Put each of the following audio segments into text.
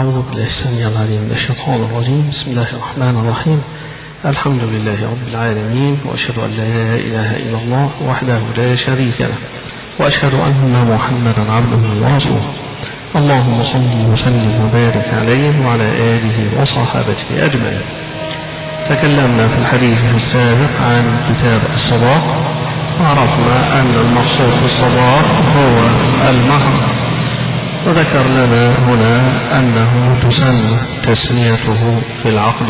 أعوذ بالله السميع العليم من الشيطان الرجيم. بسم الله الرحمن الرحيم. الحمد لله رب العالمين، وأشهد أن لا إله إلا الله وحده لا شريك له، وأشهد أن محمدا عبده ورسوله. اللهم صل وسلم وبارك عليه وعلى آله وصحابته أجمعين. تكلمنا في الحديث السابق عن كتاب الصداق، وعرفنا أن المقصود في الصداق هو المهر، وذكر لنا هنا أنه تسن تسميته في العقد،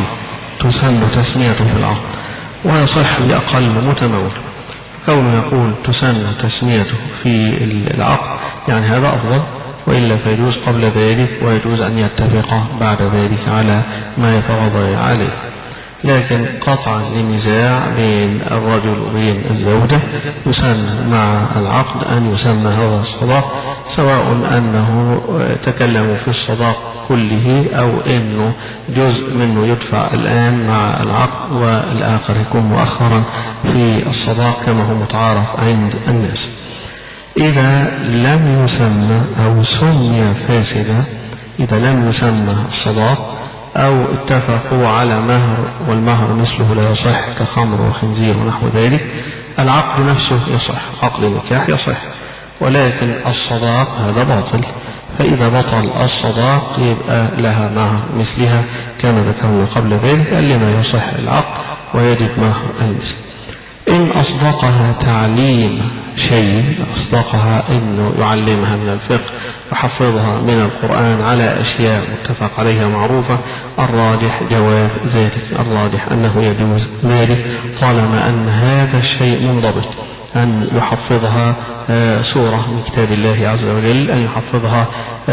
ويصح لأقل متمول. كونه يقول تسن تسميته في العقد يعني هذا أفضل، وإلا فيجوز قبل ذلك، ويجوز أن يتفق بعد ذلك على ما يتراضى عليه. لكن قطعا لنزاع بين الرجل وبين الزوجة يسن مع العقد أن يسمى هذا الصداق، سواء أنه تكلموا في الصداق كله أو أنه جزء منه يدفع الآن مع العقد والآخر يكون مؤخرا في الصداق كما هو متعارف عند الناس. إذا لم يسمى أو سمي فاسدا، إذا لم يسمى الصداق أو اتفقوا على مهر والمهر مثله لا يصح كخمر وخنزير ونحو ذلك، العقد نفسه يصح، عقد النكاح يصح، ولكن الصداق هذا باطل. فإذا بطل الصداق يبقى لها مهر مثلها كما ذكرنا قبل ذلك، لما يصح العقد ويجب مهر المثل. إن أصدقها تعليم شيء، أصدقها إنه يعلمها من الفقه وحفظها من القرآن على أشياء متفق عليها معروفة، الراجح جواز ذلك، الراجح أنه يجوز ذلك طالما أن هذا الشيء منضبط، أن يحفظها سورة من كتاب الله عز وجل، أن يحفظها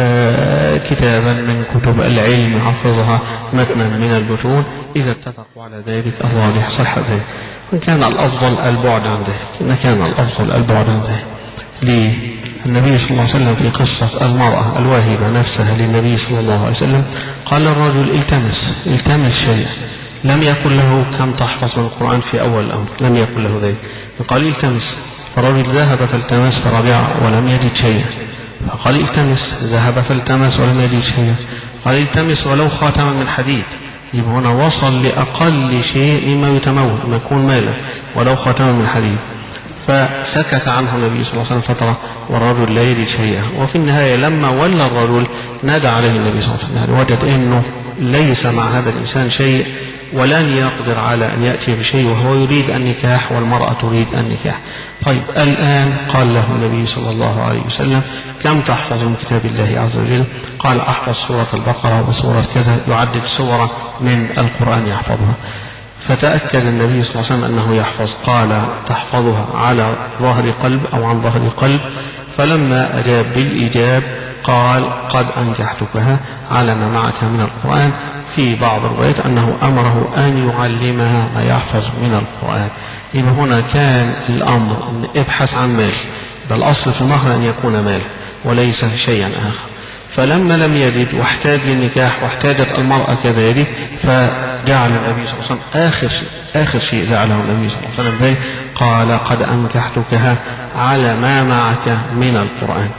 كتابا من كتب العلم، يحفظها متنا من المتون. إذا اتفقوا على ذلك الراجح صح ذلك، وإن كان الأفضل البعد عن ذلك. ليه؟ النبي صلى الله عليه وسلم في قصة المرأة الواهبة نفسها للنبي صلى الله عليه وسلم قال الرجل التمس شيئا، لم يقل له كم تحفظ من القرآن في أول الأمر، لم يقل له ذلك، فقال التمس. فالرجل ذهب فالتمس فرجع ولم يجد شيئا، فقال التمس، ذهب فالتمس ولم يجد شيئا، قال التمس ولو خاتما من حديد. يبقى هنا وصل لأقل شيء مما يتمول، ما يكون مالا، ولو خاتما من حديد. فسكت عنه النبي صلى الله عليه وسلم فترة والرجل لا يجد شيئا، وفي النهاية لما ولى الرجل نادى عليه النبي صلى الله عليه وسلم، وجد أنه ليس مع هذا الإنسان شيء ولن يقدر على أن يأتي بشيء، وهو يريد النكاح والمرأة تريد النكاح. طيب الآن قال له النبي صلى الله عليه وسلم كم تحفظ من كتاب الله عز وجل؟ قال أحفظ سورة البقرة وسورة كذا، يعدد سورة من القرآن يحفظها. فتأكد النبي صلى الله عليه وسلم أنه يحفظ، قال تحفظها على ظهر قلب أو عن ظهر قلب. فلما أجاب بالإيجاب قال قد أنكحتكها على ما معك من القرآن. في بعض الروايات أنه أمره أن يعلمها ما يحفظ من القرآن. إذا هنا كان الأمر أن ابحث عن مال، بل الأصل في المهر أن يكون مال وليس شيئا آخر. فلما لم يجد واحتاج للنكاح واحتاجت المرأة كذلك، فجعل النبي صلى الله عليه وسلم آخر شيء جعله النبي صلى الله عليه وسلم قال قد أنكحتكها على ما معك من القرآن.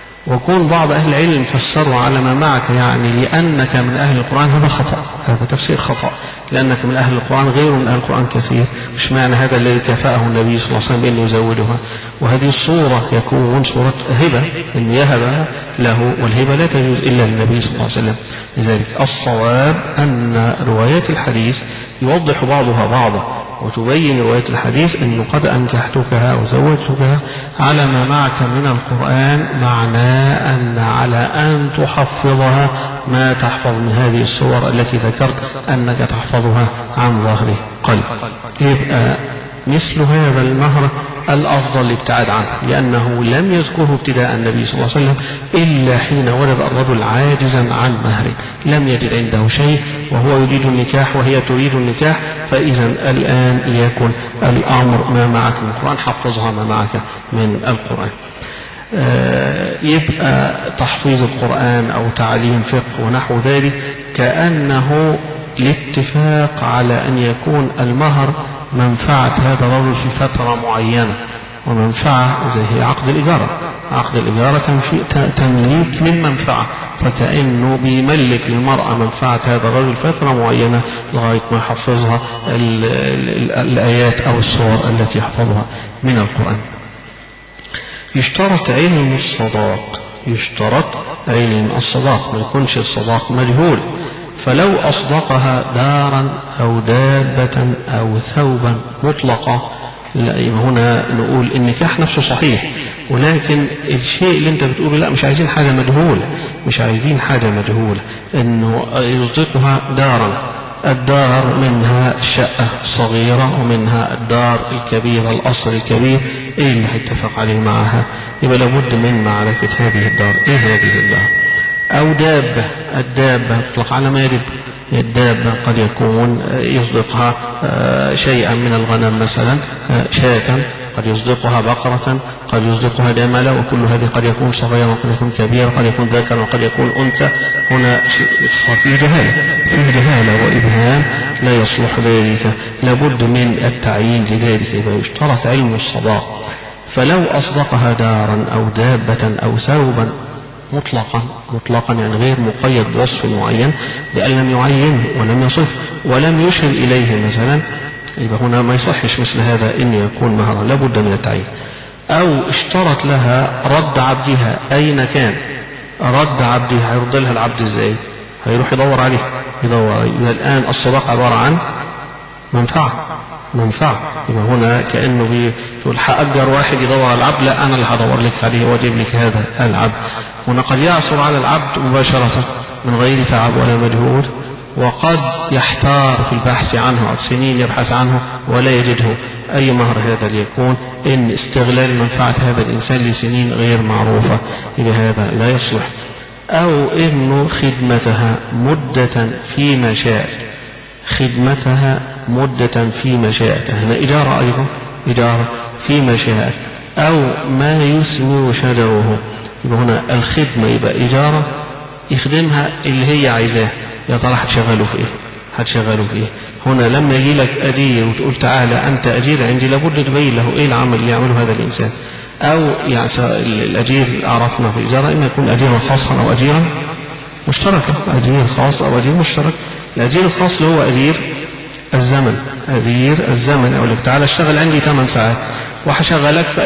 وكون بعض أهل العلم فسروا على ما معك يعني لأنك من أهل القرآن، هذا خطأ، هذا تفسير خطأ، لأنك من أهل القرآن غير من أهل القرآن كثير. مش معنى هذا الذي كفاه النبي صلى الله عليه وسلم بأنه يزودها، وهذه الصورة يكون صورة هبة أن يهبها له، والهبة لا تجوز إلا للنبي صلى الله عليه وسلم. لذلك الصواب أن روايات الحديث يوضح بعضها بعضا، وتبين رواية الحديث أنه قد أنكحتكها وزوجتكها على ما معك من القرآن، معناه أن على أن تحفظها ما تحفظ من هذه الصور التي ذكرت أنك تحفظها عن ظهر قلب. يبقى مثل هذا المهر الأفضل الابتعاد عنه، لأنه لم يذكره ابتداء النبي صلى الله عليه وسلم إلا حين وجد الرجل عاجزا عن مهره، لم يجد عنده شيء وهو يريد النكاح وهي تريد النكاح. فإذا الآن يكون الأمر ما معك من القرآن، حفظها ما معك من القرآن. يبقى تحفيظ القرآن أو تعليم فقه ونحو ذلك كأنه الاتفاق على أن يكون المهر منفعة هذا الرجل في فترة معينة، ومنفعة زي هي عقد الإجارة. عقد الإجارة تمليك للمنفعة، فكأنه بيملك للمرأة منفعة هذا الرجل فترة معينة لغاية ما يحفظها الآيات أو الصور التي يحفظها من القرآن. يشترط علم الصداق، يشترط علم الصداق، ما يكونش الصداق مجهول. فلو أصدقها دارا أو دابة أو ثوبا مطلقة، لا هنا نقول النكاح نفسه صحيح، ولكن الشيء اللي انت بتقوله لا، مش عايزين حاجة مجهولة، مش عايزين حاجة مجهولة، انه يصدقها دارا. الدار منها الشقة الصغيرة ومنها الدار الكبيرة القصر الكبير، ايه اللي هيتفق عليه معها؟ يبقى لابد من معرفة هذه الدار، ايه هذه الدار. او دابة، الدابة تطلق على ما يرد. الدابة قد يكون يصدقها شيئا من الغنم مثلا، شاة، قد يصدقها بقرة، قد يصدقها جملا، وكل هذه قد يكون صغيرا وقد يكون كبيرا، قد يكون ذكرا وقد يكون أنثى. هنا فيه جهالة وإبهام لا يصلح ذلك، لابد من التعيين لذلك. يشترط علم الصداق. فلو أصدقها دارا أو دابة أو ثوبا مطلقا يعني غير مقيد بوصف معين، لأن لم يعين ولم يصف ولم يشر إليه مثلا، يبقى هنا ما يصحش مثل هذا إن يكون مهرا، لابد من التعيين. أو اشترط لها رد عبدها أين كان، رد عبدها هيرد لها العبد ازاي؟ هيروح يدور عليه. يبقى الآن الصداق عبارة عن منفعة. يبقى هنا كأنه بيقول هأجر واحد يدور على العبد، لا أنا اللي هدور لك عليه واجيب لك هذا العبد. هنا قد يعثر على العبد مباشرة من غير تعب ولا مجهود، وقد يحتار في البحث عنه، سنين يبحث عنه ولا يجده. أي مهر هذا ليكون إن استغلال منفعة هذا الإنسان لسنين غير معروفة، إلى هذا لا يصلح. أو إنه خدمتها مدة فيما شاء، خدمتها مدة فيما شاء، هنا إجارة أيضا، إجارة فيما شاء. أو ما يثمر شجره، يبقى هنا الخدمة يبقى إجارة يخدمها اللي هي عايزاه. يا ترى هتشغله في إيه؟ هنا لما يجي لك أجير وتقول تعالى أنت أجير عندي، لابد تبين له إيه العمل اللي يعمله هذا الإنسان. أو يعني الأجير عرفنا في الإجارة إما يكون أجيرا خاصا أو أجيرا مشتركا، أجير خاص أو أجير مشترك. الأجير الخاص اللي هو أجير الزمن، أقول لك تعالى اشتغل عندي 8 ساعات وهشغلك في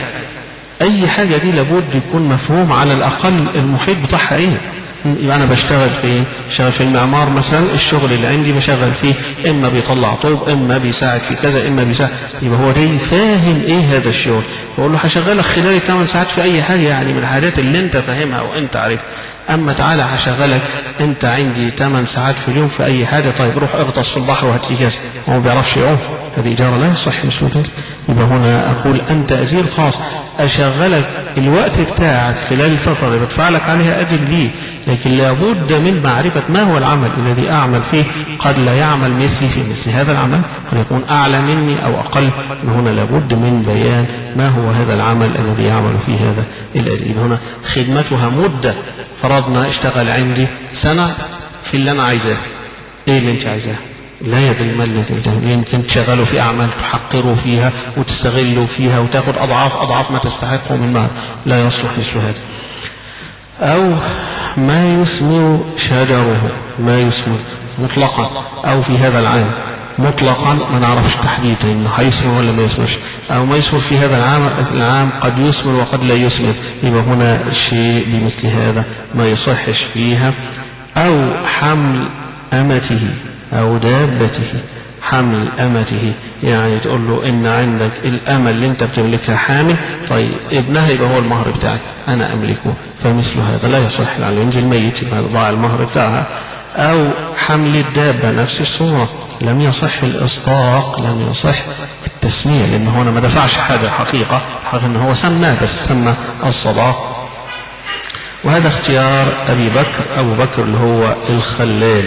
أي حاجة دي لابد يكون مفهوم على الأقل المحيط بتاعها إيه. يبقى أنا بشتغل في المعمار مثلا، الشغل اللي عندي بشغل فيه إما بيطلع طوب، إما بيساعد في كذا، إما بيساعد. يبقى هو جاي فاهم إيه هذا الشغل، بقول له هشغلك خلال 8 ساعات في أي حاجة يعني من الحاجات اللي أنت فاهمها وأنت عارف. أما تعالى هشغلك أنت عندي 8 ساعات في اليوم في أي حاجة، طيب روح اغطس في البحر وهات لي كذا، هو ما بيعرفش يعوم، هذه إجارة لا يصح مثل ذلك. يبقى هنا أقول أنت أجير خاص، أشغلك الوقت بتاعك خلال الفترة اللي بدفع لك عليها أجر ليه، لكن لابد من معرفة ما هو العمل الذي أعمل فيه. قد لا يعمل مثلي في مثل هذا العمل، قد يكون أعلى مني أو أقل، هنا لابد من بيان ما هو هذا العمل الذي يعمل فيه هذا الأجير. هنا خدمتها مدة، فرضنا اشتغل عندي سنة في اللي أنا عايزاه، إيه اللي أنت عايزاه؟ لا يدري ما الذي يمكن تشغلوا في أعمال تحقروا فيها وتستغلوا فيها وتأخذ أضعاف ما تستحقوا من مال، لا يصلح مثل هذا. أو ما يثمر شجره، ما يثمر مطلقا، أو في هذا العام مطلقا ما نعرفش تحديدا إنه هيثمر ولا ما يثمرش، أو ما يثمر في هذا العام قد يثمر وقد لا يثمر. يبقى هنا الشيء بمثل هذا ما يصحش فيها. أو حمل أمته أو دابته، حمل أمته يعني تقول له إن عندك الأمة اللي أنت بتملكها حامل، طيب ابنها يبقى هو المهر بتاعك أنا أملكه، فمثل هذا لا يصح، لأنه ينجي الميت يبقى ضاع المهر بتاعها. أو حمل الدابة نفس الصورة، لم يصح الإصداق، لم يصح التسمية، لأنه هنا ما دفعش حاجة حقيقة أنه هو سمى، بس سمى الصداق. وهذا اختيار أبو بكر اللي هو الخلال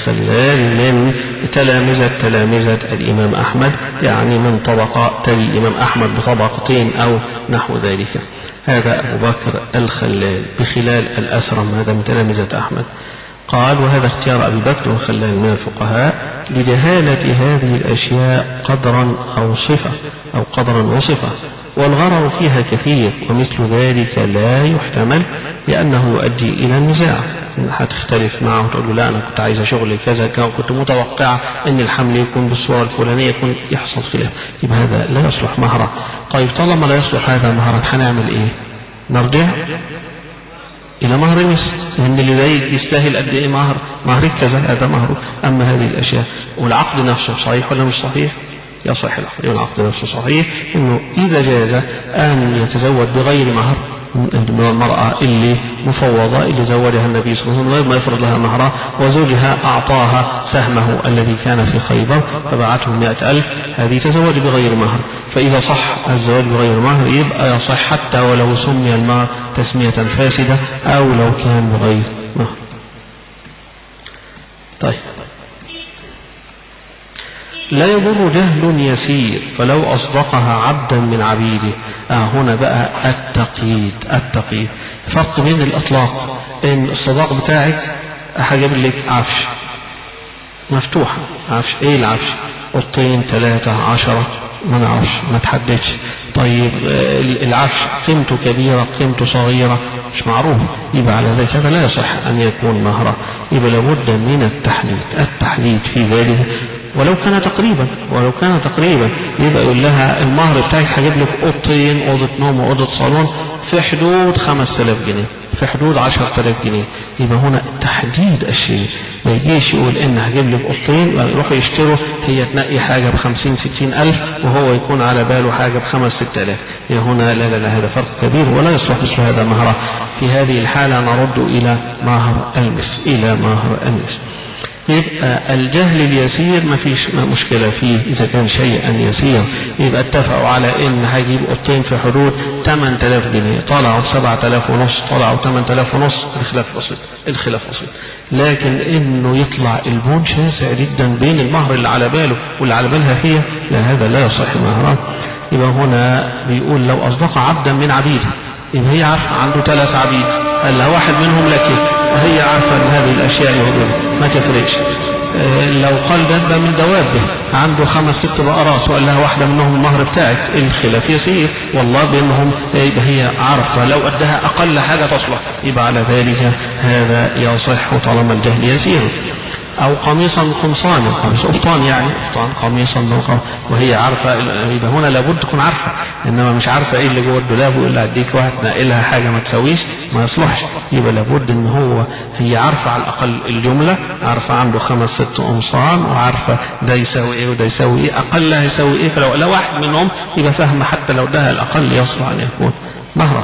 من تلامذة الإمام أحمد، يعني من طبقة تلي الإمام أحمد بطبقتين أو نحو ذلك. هذا أبو بكر الخلال بخلال الأسرم، هذا من تلامذة أحمد. قال وهذا اختيار أبي بكر الخلال من الفقهاء لجهالة هذه الأشياء قدرا وصفة، والغرر فيها كثير، ومثل ذلك لا يحتمل لأنه يؤدي إلى النزاع. هتختلف معه وتقول له لا أنا كنت عايز شغل كذا كنت متوقع أن الحمل يكون بالصورة الفلانية، يكون يحصل خلاف، يبقى هذا لا يصلح مهرا. طيب طالما لا يصلح هذا مهرا هنعمل إيه؟ نرجع إلى مهر مثل، لأن اللي زي يستاهل قد إيه مهر كذا، هذا مهره. أما هذه الأشياء والعقد نفسه صحيح ولا مش صحيح؟ يصح العقد نفسه صحيح، إنه إذا جاز أن يتزوج بغير مهر من المرأة اللي مفوضة اللي زوجها النبي صلى الله عليه وسلم غير ما يفرض لها مهرها، وزوجها أعطاها سهمه الذي كان في خيبر فبعته 100,000، هذه تزوج بغير مهر. فإذا صح الزواج بغير مهر يبقى يصح حتى ولو سمي المهر تسمية فاسدة أو لو كان بغير مهر. طيب لا يضر جهل يسير فلو أصدقها عبدا من عبيده. هنا بقى التقييد فرق بين الأطلاق، إن الصداق بتاعك هجيب لك عفش مفتوحة، عفش إيه العفش؟ قطين 3 10 ما نعرفش ما تحددش. طيب العفش قيمته كبيرة قيمته صغيرة مش معروف، يبقى على ذلك هذا لا يصح أن يكون مهرا، يبقى لابد من التحديد في ذلك. ولو كان تقريبا يبقى يقول لها المهر بتاعك هجيب لك اوضتين، اوضه نوم واوضه صالون في حدود 5000 جنيه، في حدود 10,000 جنيه. يبقى هنا تحديد الشيء، ما يجيش يقول ان هجيب لك اوضتين يروحوا يشتروا هي تنقي حاجه ب50-60 ألف وهو يكون على باله حاجه ب5-6 آلاف. هنا لا هذا فرق كبير ولا يصلح مثل هذا مهرا. في هذه الحاله نرد الى مهر المثل. يبقى الجهل اليسير ما فيش مشكلة فيه إذا كان شيئا يسير، يبقى اتفقوا على إن هجيب قطين في حدود 8,000 جنيه، طلعوا 7,500 طلعوا 8,500، الخلاف بسيط. لكن إنه يطلع البون شاسع جدا بين المهر اللي على باله واللي على بالها هي، لا هذا لا يصح مهرا. يبقى هنا بيقول لو أصدق عبدا من عبيده، يبقى هي عارفة عنده 3 عبيد، قال لها واحد منهم لك، وهي عارفة ان هذه الاشياء يهودية ما تفرقش. لو قال ده من دوابه عنده 5-6 بقرات وقال لها واحدة منهم المهر بتاعك، الخلاف يسير والله بينهم، يبقى هي عارفة لو ادها اقل حاجة تصلح، يبقى على ذلك هذا يصح طالما الجهل يسير. او قميصا قمصان، قميص قفطان يعني قميصا، وهي عارفة، يبقى هنا لابد تكون عارفة، انما مش عارفة ايه اللي جوه الدولاب ويقول لها اديك واحد ناقلها حاجة ما تسويش ما يصلحش. يبقى لابد ان هي عارفة على الاقل الجملة، عارفة عنده 5-6 قمصان، وعارفة ده يساوي ايه وده يساوي ايه، اقلها يساوي ايه، فلو لا واحد منهم يبقى فاهم حتى لو ده الاقل يصلح ان يكون مهرا.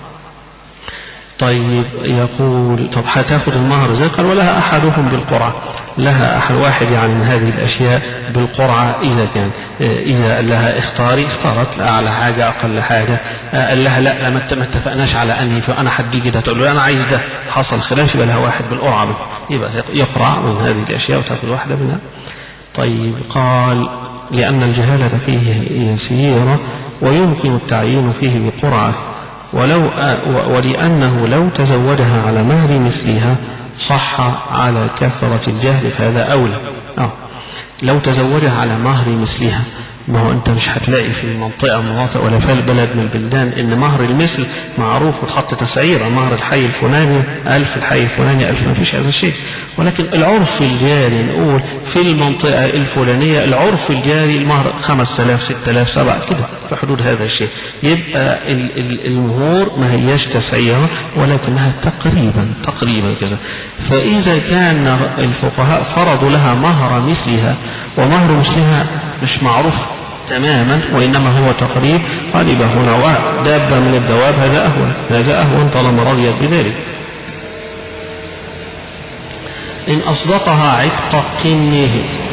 طيب يقول طب هتاخد المهر زي قال ولها احدهم بالقرعة، لها احد واحد يعني من هذه الاشياء بالقرعة، اذا كان اذا قال لها اختارت اعلى حاجة اقل حاجة، قال لها لا ما اتفقناش على انهي فانا حدي كده، تقول له انا عايز ده، حصل خلاف يبقى لها واحد بالقرعة، يبقى يقرع من هذه الاشياء وتاخد واحدة منها. طيب قال لان الجهالة فيه يسيرة ويمكن التعيين فيه بقرعة، ولأنه لو تزوجها على مهر مثلها صح على كثرة الجهل فهذا أولى. لو تزوجها على مهر مثلها، ما هو أنت مش هتلاقي في المناطق ولا في البلد من البلدان إن مهر المثل معروف وتحط تسعيرة، مهر الحي الفلاني 1000، الحي الفلاني 1000، ما فيش هذا الشيء. ولكن العرف الجاري نقول في المنطقة الفلانية العرف الجاري المهر 5000 6000 7 كده في حدود هذا الشيء، يبقى المهور ما هياش تسعيرة ولكنها تقريبا كذا. فإذا كان الفقهاء فرضوا لها مهر مثلها ومهر مثلها مش معروف تماما وإنما هو تقريب، قال يبقى هنا دابة من الدواب هذا أهون طالما رضيت بذلك. إن أصدقها عتق قنه،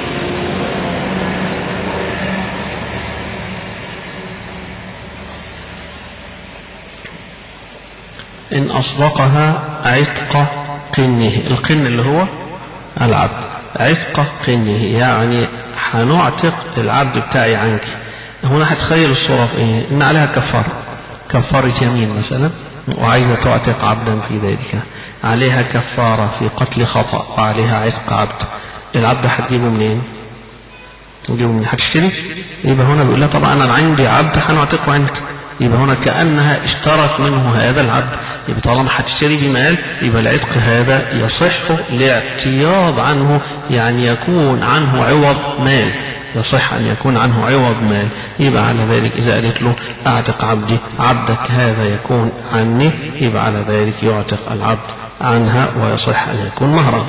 إن أصدقها عتق قنه، القن اللي هو العبد، عتق قنه يعني هنعتق العبد بتاعي عنك. هنا هتخيل الصورة في ايه؟ ان عليها كفارة يمين مثلا، وعايزة تعتق عبدا في ذلك، عليها كفارة في قتل خطأ وعليها عتق عبد. العبد هتجيبه منين؟ هتشتري؟ يبقى هنا بيقول لها طبعا انا عندي عبد هنعتقه عنك، يبقى هنا كأنها اشترت منه هذا العبد. يبقى طالما هتشتري بمال يبقى العتق هذا يصح لاعتياض عنه، يعني يكون عنه عوض مال، يصح أن يكون عنه عوض مال. يبقى على ذلك إذا قالت له أعتق عبدي، عبدك هذا يكون عني، يبقى على ذلك يعتق العبد عنها ويصح أن يكون مهرا.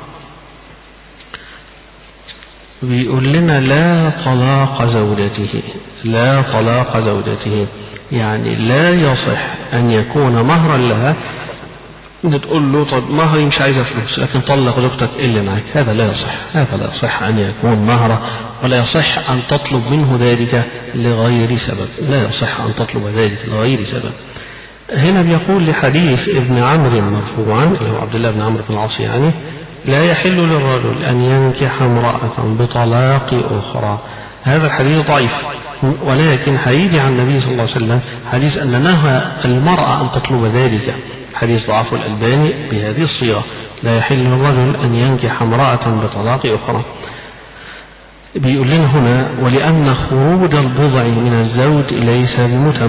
بيقول لنا لا طلاق زوجته، لا طلاق زوجته، يعني لا يصح أن يكون مهرا لها. تقول له طب مهري مش عايزة فلوس لكن طلق زوجتك اللي معك، هذا لا يصح، هذا لا يصح أن يكون مهرا، ولا يصح أن تطلب منه ذلك لغير سبب، لا يصح أن تطلب ذلك لغير سبب. هنا بيقول لحديث ابن عمرو مرفوعا اللي هو عبد الله بن عمرو بن العاص يعني: لا يحل للرجل أن ينكح امرأة بطلاق أخرى. هذا الحديث ضعيف، ولكن هيجي عن النبي صلى الله عليه وسلم حديث أن نهى المرأة أن تطلب ذلك، حديث ضعف الألباني بهذه الصيغة: لا يحل للرجل أن ينكح امرأة بطلاق أخرى. بيقول لنا هنا: ولأن خروج البضع من الزوج ليس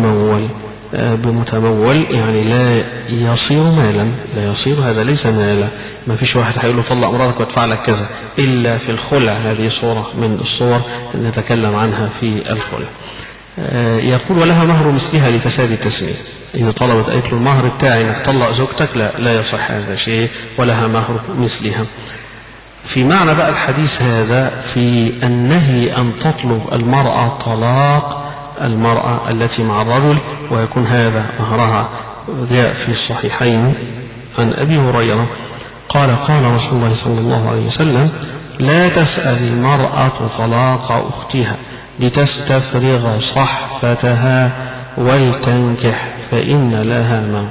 بمتمول، يعني لا يصير مالا، لا يصير، هذا ليس مالا. ما فيش واحد هيقول له طلق مراتك وادفع لك كذا إلا في الخلع، هذه صورة من الصور نتكلم عنها في الخلع. يقول: ولها مهر مثلها لفساد التسمية. إذا طلبت قالت له المهر بتاعي انك طلق زوجتك، لا يصح هذا شيء، ولها مهر مثلها. في معنى بقى الحديث هذا في النهي أن تطلب المرأة طلاق المرأة التي مع الرجل ويكون هذا مهرها. جاء في الصحيحين عن أبي هريرة قال: قال رسول الله صلى الله عليه وسلم: لا تسأل المرأة طلاق أختها لتستفرغ صحفتها ولتنكح فإن لها ما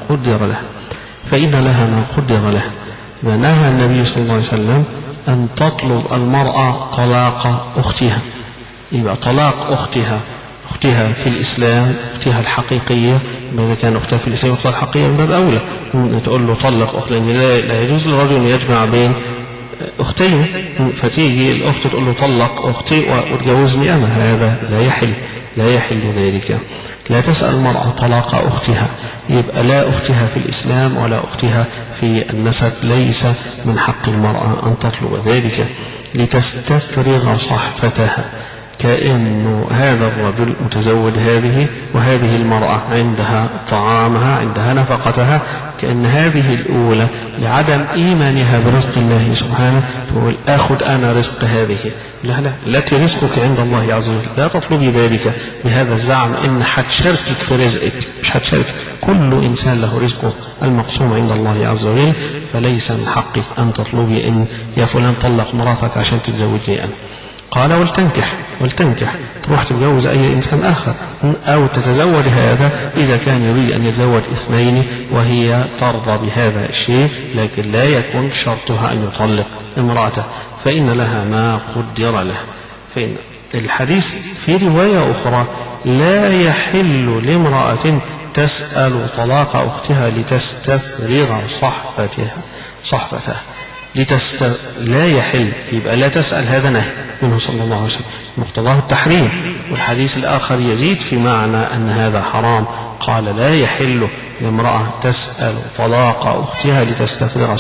قدر له. ونهى النبي صلى الله عليه وسلم أن تطلب المرأة طلاق أختها. يبقى طلاق أختها في الإسلام، أختها الحقيقية، إذا كان أختها في الإسلام أختها الحقيقية من باب أولى تقول له طلق أخت، لأن لا يجوز للرجل أن يجمع بين أختين، فتيجي الأخت تقول له طلق أختي وتجوزني أنا، هذا لا يحل ذلك. لا تسأل المرأة طلاق أختها، يبقى لا أختها في الإسلام ولا أختها في النسب، ليس من حق المرأة أن تطلب ذلك. لتستفرغ صحفتها، كأنه هذا الرجل متزوج هذه، وهذه المرأة عندها طعامها، عندها نفقتها، كأن هذه الأولى لعدم إيمانها برزق الله سبحانه تقول أخذ أنا رزق هذه. لا، التي رزقك عند الله عز وجل، لا تطلبي ذلك بهذا الزعم إن هتشاركك في رزقك، مش هتشارك، كل إنسان له رزقه المقسوم عند الله عز وجل، فليس من حقك أن تطلبي إن يا فلان طلق مراتك عشان تتزوجني أنا. قال: ولتنكح تروح تتجوز أي إنسان آخر، أو تتزوج هذا إذا كان يريد أن يتزوج اثنين وهي ترضى بهذا الشيء، لكن لا يكون شرطها أن يطلق امرأته، فإن لها ما قدر له. فإن الحديث في رواية أخرى: لا يحل لامرأة تسأل طلاق أختها لتستفرغ صحفتها. لا يحل، يبقى لا تسأل، هذا نهي منه صلى الله عليه وسلم مقتضاه التحريم. والحديث الآخر يزيد في معنى أن هذا حرام، قال: لا يحل لامرأة تسأل طلاق أختها لتستفرغ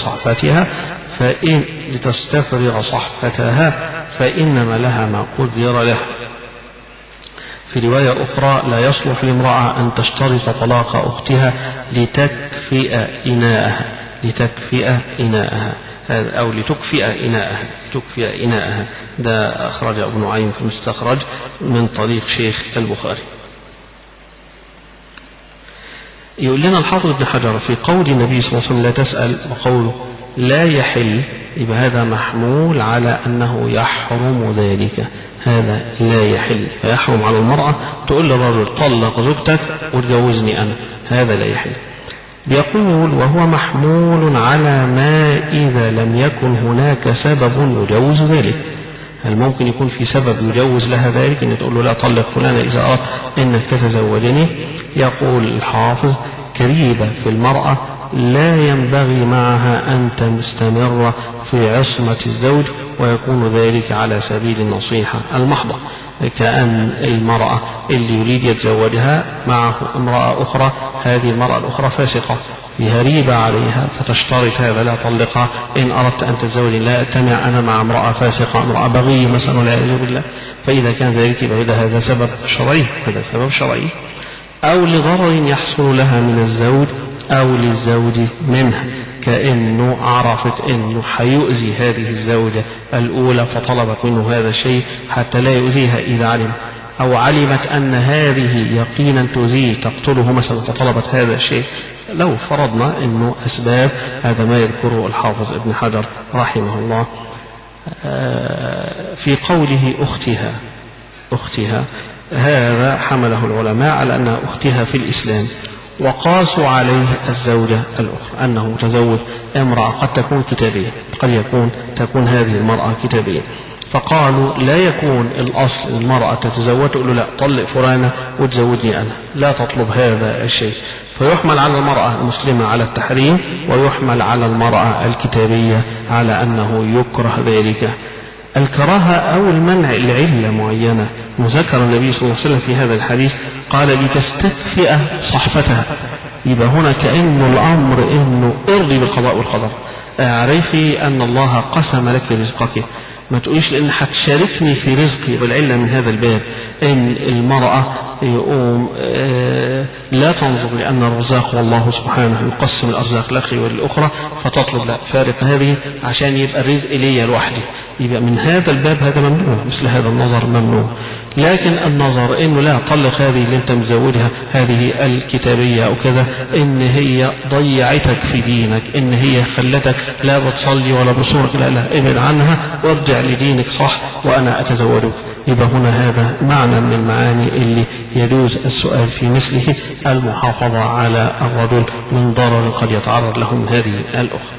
صحفتها فإنما لها ما قدر له. في رواية أخرى: لا يصلح لامرأة أن تشترط طلاق أختها لتكفئ إناءها أو لتكفئ إناءها. ده أخرج ابن نعيم في المستخرج من طريق شيخ البخاري. يقول لنا الحافظ ابن حجر في قول النبي صلى الله عليه وسلم: لا تسأل، وقوله لا يحل، يبقى هذا محمول على أنه يحرم ذلك، هذا لا يحل، فيحرم على المرأة تقول للرجل طلق زوجتك وتجوزني أنا، هذا لا يحل. بيقول: وهو محمول على ما إذا لم يكن هناك سبب يجوز ذلك. هل ممكن يكون في سبب يجوز لها ذلك، ان تقول له لا طلق فلانة إذا أردت إنك تتزوجني؟ يقول الحافظ: كريبة في المرأة لا ينبغي معها أن تستمر في عصمة الزوج، ويكون ذلك على سبيل النصيحة المحضة، كأن المرأة اللي يريد يتزوجها معه امرأة أخرى، هذه المرأة الأخرى فاسقة فيها ريبة عليها، فتشترط هذا لا طلقها إن أردت أن تتزوج، لا أجتمع أنا مع امرأة فاسقة امرأة بغية مثلا والعياذ بالله. فإذا كان ذلك يبقى هذا سبب شرعي، هذا سبب شرعي، أو لضرر يحصل لها من الزوج أو للزوج منها، كأنه عرفت أنه حيؤذي هذه الزوجة الأولى فطلبت منه هذا الشيء حتى لا يؤذيها إذا علم، أو علمت أن هذه يقينا تؤذيه تقتله مثلا فطلبت هذا الشيء. لو فرضنا أنه أسباب، هذا ما يذكره الحافظ ابن حجر رحمه الله في قوله أختها، هذا حمله العلماء على أنها أختها في الإسلام، وقاسوا عليه الزوجة الأخرى أنه تزوج امرأة قد تكون كتابية، قد تكون هذه المرأة كتابية، فقالوا لا يكون الأصل المرأة تتزوج تقول له لا طلق فلانة وتزوجني أنا، لا تطلب هذا الشيء، فيحمل على المرأة المسلمة على التحريم، ويحمل على المرأة الكتابية على أنه يكره ذلك. الكراهة أو المنع لعلة معينة، وذكر النبي صلى الله عليه وسلم في هذا الحديث قال لتستكفئ صحفتها، يبقى هنا كأنه الأمر أنه ارضي بالقضاء والقدر، اعرفي أن الله قسم لك رزقك، ما تقوليش لأن هتشاركني في رزقي، بالعلة من هذا الباب أن المرأة يقوم لا تنظر لأن الرزاق والله سبحانه يقسم الأرزاق لك وللأخرى فتطلب لا فارق هذه عشان يبقى الرزق لي لوحدي، يبقى من هذا الباب هذا ممنوع، مثل هذا النظر ممنوع. لكن النظر انه لا طلق هذه اللي انت مزودها هذه الكتابية او كذا، ان هي ضيعتك في دينك، ان هي خلتك لا بتصلي ولا بصورك، لا ابعد عنها وارجع لدينك صح وانا اتزوجك، يبقى هنا هذا معنى من المعاني اللي يجوز السؤال في مثله، المحافظة على الرجل من ضرر قد يتعرض له من هذه الأخرى.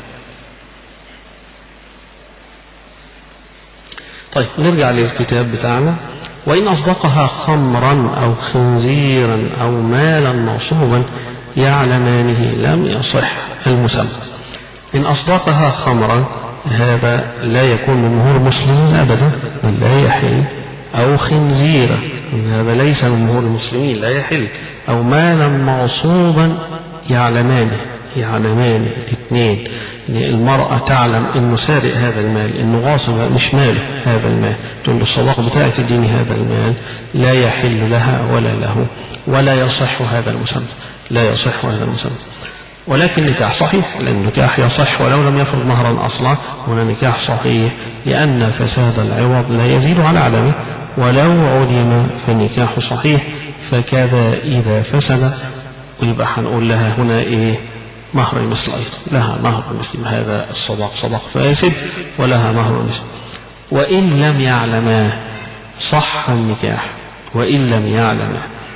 طيب نرجع للكتاب بتاعنا. وإن أصدقها خمرا أو خنزيرا أو مالا موصوبا يعلمانه لم يصح المسمى. إن أصدقها خمرا هذا لا يكون من مهور المسلمين أبدا، لا يحل، أو خنزيرا هذا ليس من مهور المسلمين لا يحل، أو مالا موصوبا يعلمانه الاثنين، يعني المرأة تعلم انه سارق هذا المال، انه غاصب مش ماله هذا المال، تقول له الصداق بتاعك تديني هذا المال، لا يحل لها ولا له، ولا يصح هذا المسمى، لا يصح هذا المسمى. ولكن نكاح صحيح، لأن النكاح يصح ولو لم يفرض مهرا أصلا، هنا نكاح صحيح لأن فساد العوض لا يزيد على عدمه، ولو علم فالنكاح صحيح. فكذا إذا فسد، ويبقى هنقول لها هنا إيه؟ مهر المثل أيضا، لها مهر المثل، هذا الصداق صداق فاسد ولها مهر المثل. وإن لم يعلما صح النكاح، وإن لم يعلما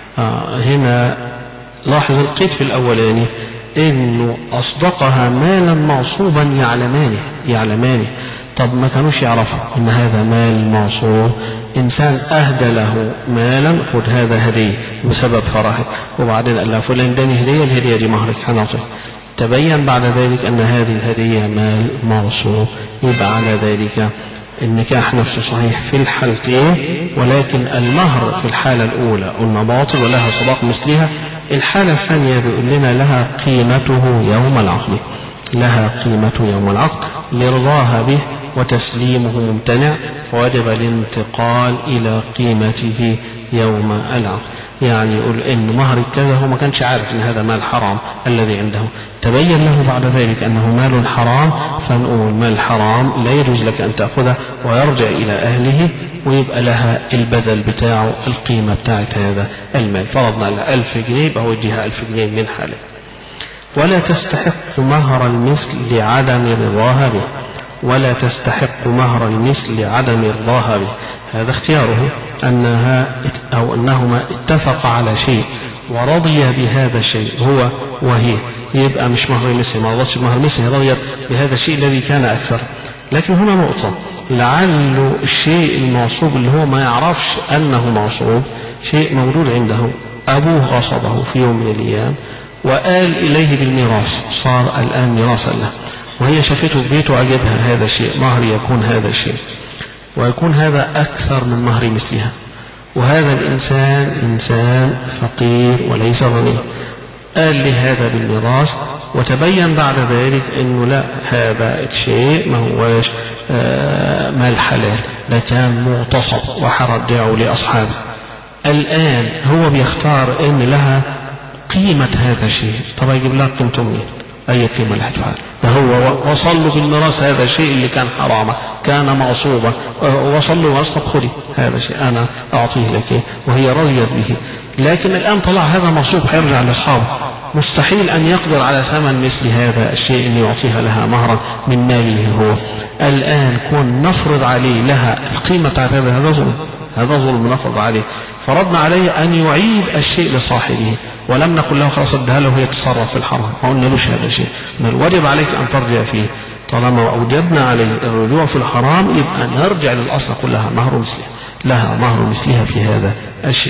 هنا لاحظ القيد في الأولاني إنه أصدقها مالا موصوبا يعلمانه. طب ما كانوش يعرفوا إن هذا مال موصوب، إنسان أهدى له مالا، خد هذا هدية بسبب فرحك، وبعدين قال له فلان اداني هدية، الهدية دي مهرك هنعطيك، تبين بعد ذلك أن هذه الهدية مال موصوب، يبقى على ذلك النكاح نفسه صحيح في الحالتين، ولكن المهر في الحالة الأولى قلنا باطل ولها صداق مثلها. الحالة الثانية بيقول لنا لها قيمته يوم العقد، لها قيمته يوم العقد لرضاها به وتسليمه ممتنع، فوجب الانتقال إلى قيمته يوم العقد. يعني يقول إن مهر كذا، هو ما كانش عارف إن هذا مال حرام الذي عنده، تبين له بعد ذلك أنه مال حرام، فنقول مال حرام لا يجوز لك أن تأخذه، ويرجع إلى أهله ويبقى لها البدل بتاعه، القيمة بتاعت هذا المال. فرضنا لها 1000 جنيه، يبقى هو يديها 1000 جنيه من حاله. ولا تستحق مهر المثل لعدم رضاها به، ولا تستحق مهر المثل لعدم رضاها به، هذا اختياره، أنهما اتفق على شيء ورضي بهذا الشيء هو وهي، يبقى مش مهر المثل، ما رضتش بمهر المثل، رضيت بهذا الشيء الذي كان أكثر. لكن هنا نقطة، لعل الشيء المعصوب اللي هو ما يعرفش أنه معصوب، شيء موجود عنده، أبوه غصبه في يوم من الأيام وآل إليه بالميراث، صار الآن ميراثا له، وهي شافته في بيته عجبها هذا الشيء، مهر يكون هذا الشيء، ويكون هذا أكثر من مهر مثلها، وهذا الإنسان إنسان فقير وليس غني، قال لي هذا بالميراث، وتبين بعد ذلك انه لا، هذا الشيء ما هوش مال حلال، ده كان مغتصب وحرجعه لأصحابه. الآن هو بيختار ان لها قيمة هذا الشيء، طب يجيب لها قيمته منين؟ اي قيمة لها تفعل؟ ده هو وصل له بالميراث هذا الشيء اللي كان حراما، كان مغصوبا، وصل له ميراث، طب خذي هذا الشيء انا اعطيه لك، وهي رضيت به. لكن الان طلع هذا مغصوب، هيرجع لاصحابه، مستحيل ان يقدر على ثمن مثل هذا الشيء اللي يعطيها لها مهرا من ماله هو. الان كون نفرض عليه لها القيمة بتاعت هذا ظلم، هذا ظلم نفرض عليه، فرضنا عليه ان يعيد الشيء لصاحبه، ولم نقل له خلاص ادها له وهي تتصرف في الحرام، ما قلنالوش هذا الشيء، الواجب عليك ان ترجع فيه. طالما اوجبنا عليه الرجوع في الحرام يبقى نرجع للاصل، كلها مهر مثلها، لها مهر مثلها في هذا الشيء.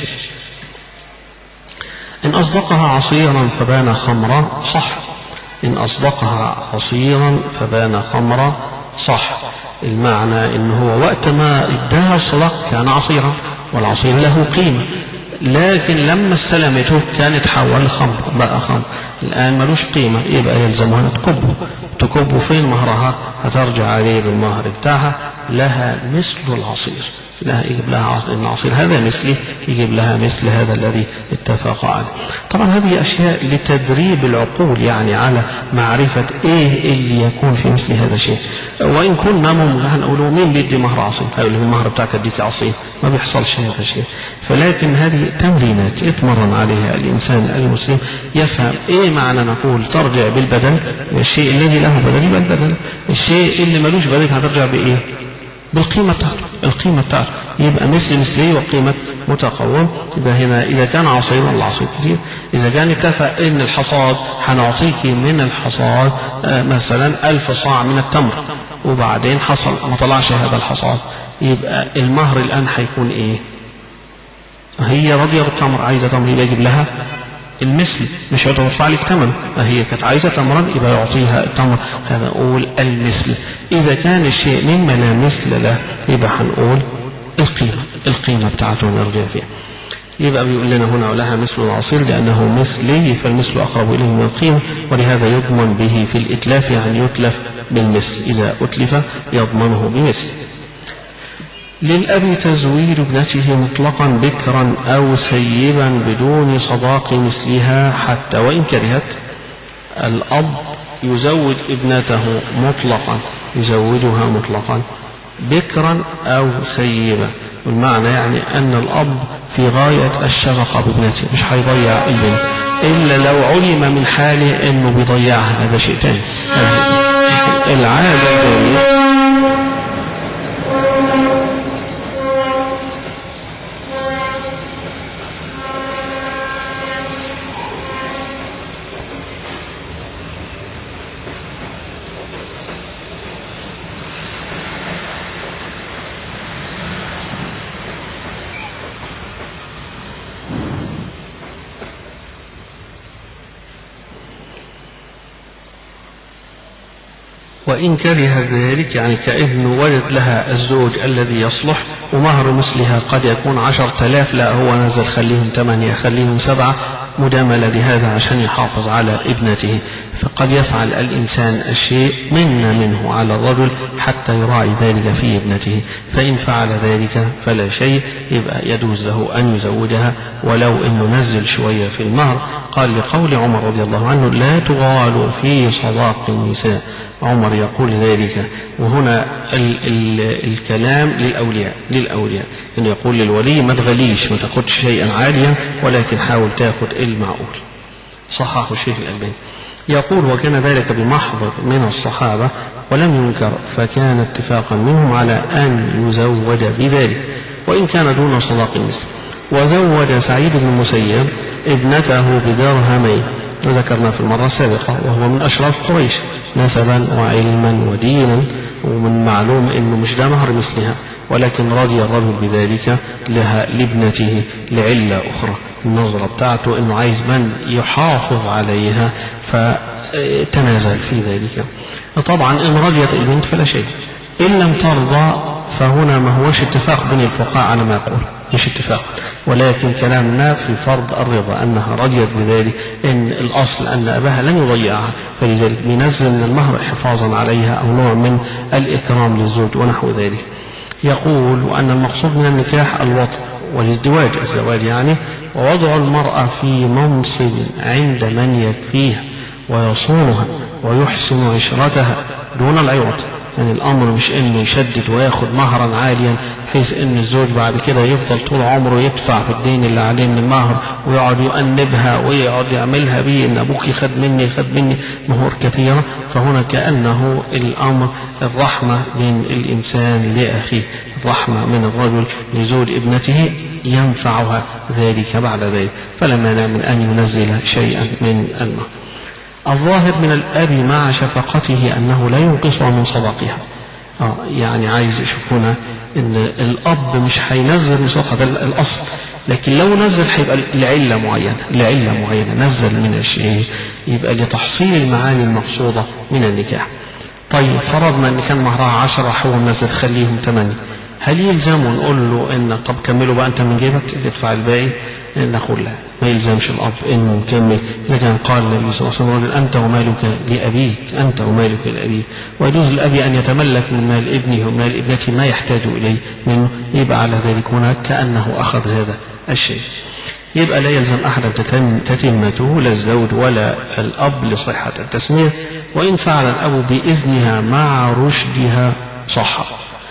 إن أصدقها عصيرا فبان خمرا صح، إن أصدقها عصيرا فبان خمرا صح، المعنى إن هو وقت ما اداها الصدق كان عصيرا، والعصير له قيمة، لكن لما استلمته كان تحول خمر، بقى خمر، الآن ملوش قيمة، يبقى يلزمها تكبه فين مهرها؟ هترجع عليه بالمهر بتاعها، لها مثل العصير، لها يجيب لها العصير هذا مثله، يجيب لها مثل هذا الذي اتفق عليه. طبعا هذه أشياء لتدريب العقول، يعني على معرفة ايه اللي يكون في مثل هذا الشيء. وإن كنا هنقوله مين بيدي مهر عصير؟ هيقول له المهر بتاعك اديك عصير، ما بيحصلش هذا الشيء. فلكن هذه تمرينات يتمرن عليها الإنسان المسلم، يفهم ايه معنى نقول ترجع بالبدل، الشيء الذي له بدل يبقى البدل، الشيء اللي ملوش بدل هترجع بايه؟ بالقيمة بتاعته، القيمة بتاعته يبقى مثلي وقيمة متقوم. يبقى هنا إذا كان عصير العصير كتير، إذا كان اتفق إن الحصاد هنعطيك من الحصاد مثلا 1000 صاع من التمر، وبعدين حصل ما طلعش هذا الحصاد، يبقى المهر الآن هيكون إيه؟ هي راضية بالتمر، عايزة تمر، يبقى يجيب لها المثل، مش هتدفع لك ثمن، هي كانت عايزة تمرا يبقى يعطيها التمر، هذا نقول المثل. إذا كان الشيء مما لا مثل له يبقى هنقول القيمة بتاعته نرجع فيها. يبقى بيقول لنا هنا لها مثل العصير لأنه مثلي، فالمثل أقرب إليه من القيمة، ولهذا يضمن به في الإتلاف، يعني يتلف بالمثل، إذا أتلف يضمنه بمثل. للأب تزويد ابنته مطلقا بكرا أو سيبا بدون صداق مثلها حتى وإن كرهت. الأب يزوج ابنته مطلقا، يزوجها مطلقا بكرا أو سيبا، والمعنى يعني أن الأب في غاية الشفقة بابنته، مش هيضيع البنت إلا لو علم من حاله أنه بيضيعها، هذا شيء تاني. العادة وإن كره ذلك، يعني كأنه ولد لها الزوج الذي يصلح، ومهر مثلها قد يكون 10,000، لا هو نزل خليهم 8 خليهم 7 مجاملة لهذا عشان يحافظ على ابنته. فقد يفعل الإنسان الشيء منه على الرجل حتى يراعي ذلك في ابنته، فإن فعل ذلك فلا شيء، يبقى يجوز له أن يزوجها ولو أنه نزل شوية في المهر. قال لقول عمر رضي الله عنه لا تغالوا في صداق النساء، عمر يقول ذلك. وهنا الكلام للأولياء إنه يقول للولي ما تغليش، ما تاخدش شيئا عاليا، ولكن حاول تاخد المعقول. صححه الشيخ الألباني. يقول وكان ذلك بمحضر من الصحابة ولم ينكر، فكان اتفاقا منهم على أن يزوج بذلك وإن كان دون صداق المثل. وزوج سعيد بن المسيب ابنته بدرهمين، وذكرنا في المرة السابقة، وهو من أشراف قريش نسبا وعلما ودينا، ومن معلوم انه مش ده مهر مثلها، ولكن رضي الرجل بذلك لها لابنته لعلة أخرى، النظرة بتاعته إنه عايز من يحافظ عليها فتنازل في ذلك. طبعا إن رضيت البنت فلا شيء، إن لم ترضى فهنا ما هوش اتفاق بين الفقهاء على ما يقول، مش اتفاق، ولكن كلامنا في فرض الرضا أنها رضيت بذلك، إن الأصل أن أباها لن يضيعها، فلذلك بينزل من المهر حفاظا عليها أو نوع من الإكرام للزوج ونحو ذلك. يقول وأن المقصود من النكاح الوطء والازدواج، الزواج يعني، ووضع المرأة في منصب عند من يكفيها ويصونها ويحسن عشرتها دون العوض. يعني الأمر مش إنه يشدد وياخد مهرا عاليا بحيث إن الزوج بعد كده يفضل طول عمره يدفع في الدين اللي عليه من المهر ويقعد يؤنبها ويقعد يعملها بيه إن أبوك خد مني مهور كثيرة. فهنا كأنه الأمر الرحمة من الإنسان لأخيه، الرحمة من الرجل لزوج ابنته ينفعها ذلك بعد ذلك، فلا مانع من أن ينزل شيئا من المهر. الظاهر من الأب مع شفقته أنه لا ينقصها من صداقها. يعني عايز يشوفونا إن الأب مش هينزل من صداقة الأصل، لكن لو نزل هيبقى لعلة معينة نزل من الشيء يبقى لتحصيل المعاني المقصودة من النكاح. طيب فرضنا إن كان مهرها 10 هو منزل خليهم 8، هل يلزم ونقول له إن طب كملوا بقى أنت من جيبك تدفع الباقي؟ نقول لا، ما يلزمش الأب إنه يكمل. إذا كان قال النبي صلى الله عليه وسلم أنت ومالك لأبيك، أنت ومالك لأبيك، ويجوز للأب أن يتملك من مال ابنه ومال ابنته ما يحتاج إليه منه، يبقى على ذلك هناك كأنه أخذ هذا الشيء. يبقى لا يلزم أحدا تتمته لا الزوج ولا الأب لصحة التسمية، وإن فعل الأب بإذنها مع رشدها صح،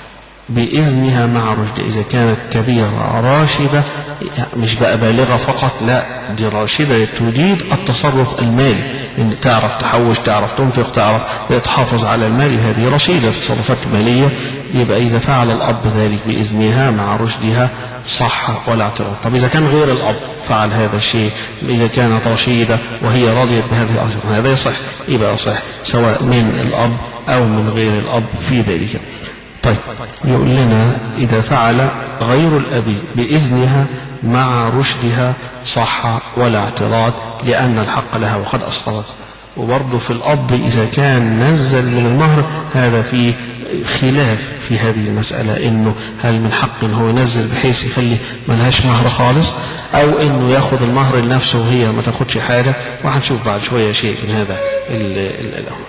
بإذنها مع رشد. إذا كانت كبيرة راشدة مش بقى بالغة فقط، لا دي راشدة تريد التصرف المالي، إن تعرف تحوش، تعرف تنفق، تعرف تحافظ على المال، هذه رشيدة تصرفات مالية. يبقى إذا فعل الأب ذلك بإذنها مع رشدها صح ولا اعتراض. طب إذا كان غير الأب فعل هذا الشيء، إذا كانت رشيدة وهي راضية بهذه الأمر هذا يصح، يبقى صح سواء من الأب أو من غير الأب في ذلك. طيب يقول لنا إذا فعل غير الأب بإذنها مع رشدها صح ولا اعتراض لأن الحق لها وقد أسقطت. وبرضه في الأب إذا كان نزل من المهر هذا في خلاف في هذه المسألة، إنه هل من حق إنه ينزل بحيث يخلي ملهاش مهر خالص، أو إنه ياخد المهر لنفسه وهي ما تاخدش حاجة، وهنشوف بعد شوية شيء من هذا الأمر.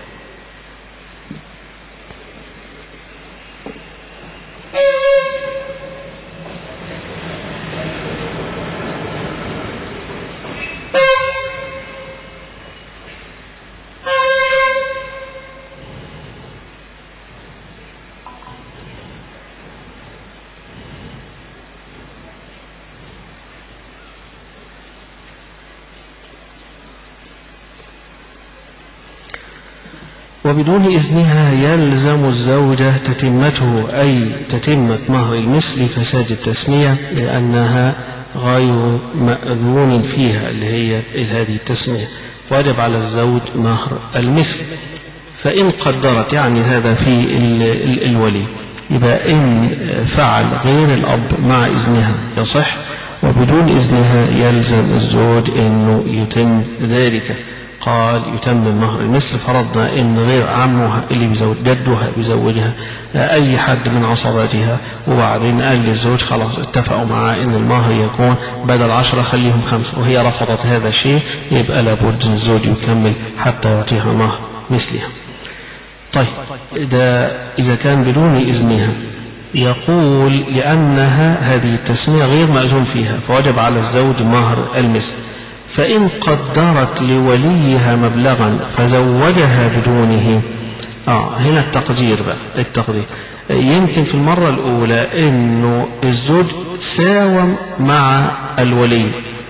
وبدون إذنها يلزم الزوجة تتمته، أي تتمة مهر المثل فساد التسمية، لأنها غير مأذون فيها اللي هي هذه التسمية، واجب على الزوج مهر المثل. فإن قدرت يعني هذا في الولي، يبقى إن فعل غير الأب مع إذنها يصح، وبدون إذنها يلزم الزوج إنه يتم ذلك. قال يتم مهر المثل، فرضنا ان غير عمها اللي بيزوج جدها بيزوجها اي حد من عصباتها، وبعدين قال للزوج خلاص اتفقوا معاه ان المهر يكون بدل 10 خليهم 5، وهي رفضت هذا الشيء، يبقى لابد ان الزوج يكمل حتى يعطيها مهر مثلها. طيب ده اذا كان بدون اذنها، يقول لانها هذه التسمية غير مأذون فيها فوجب على الزوج مهر المثل. فإن قدرت لوليها مبلغا فزوجها بدونه، هنا التقدير بقى، التقدير يمكن في المرة الأولى إنه الزوج ساوم مع الولي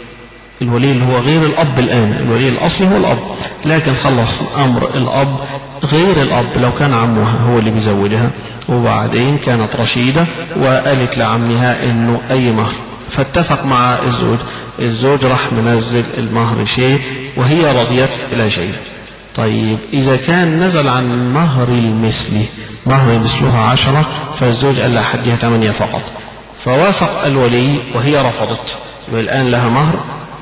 اللي هو غير الأب الآن، الولي الأصلي هو الأب، لكن خلص أمر الأب غير الأب لو كان عمها هو اللي بيزوجها، وبعدين كانت رشيدة وقالت لعمها إنه أي مهر، فاتفق مع الزوج راح منزل المهر شيء وهي رضيت إلى شيء. طيب إذا كان نزل عن مهر المثل، مهر مثلها 10، فالزوج قال لها حديها 8 فقط، فوافق الولي وهي رفضت، والآن لها مهر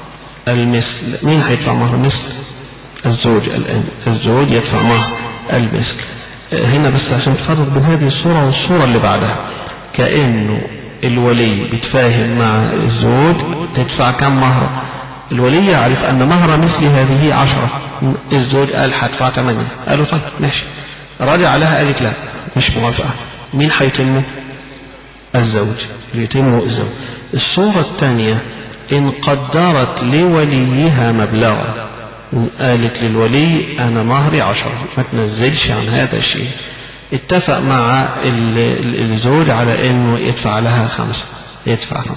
المثل. مين هيدفع مهر المثل؟ الزوج. الآن الزوج يدفع مهر المثل. هنا بس عشان تفرق بين هذه الصورة والصورة اللي بعدها، كأنه الولي بيتفاهم مع الزوج تدفع كم مهر. الولي يعرف أن مهر مثل هذه 10، الزوج قال هدفع 8، قالوا طيب ماشي، راجع لها قالت لا مش موافقة، مين هيتم؟ الزوج، يتم الزوج. الصورة الثانية إن قدرت لوليها مبلغا، قالت للولي أنا مهري 10 ما تنزلش عن هذا الشيء، اتفق مع الزوج على إنه يدفع لها 5، يدفع 5،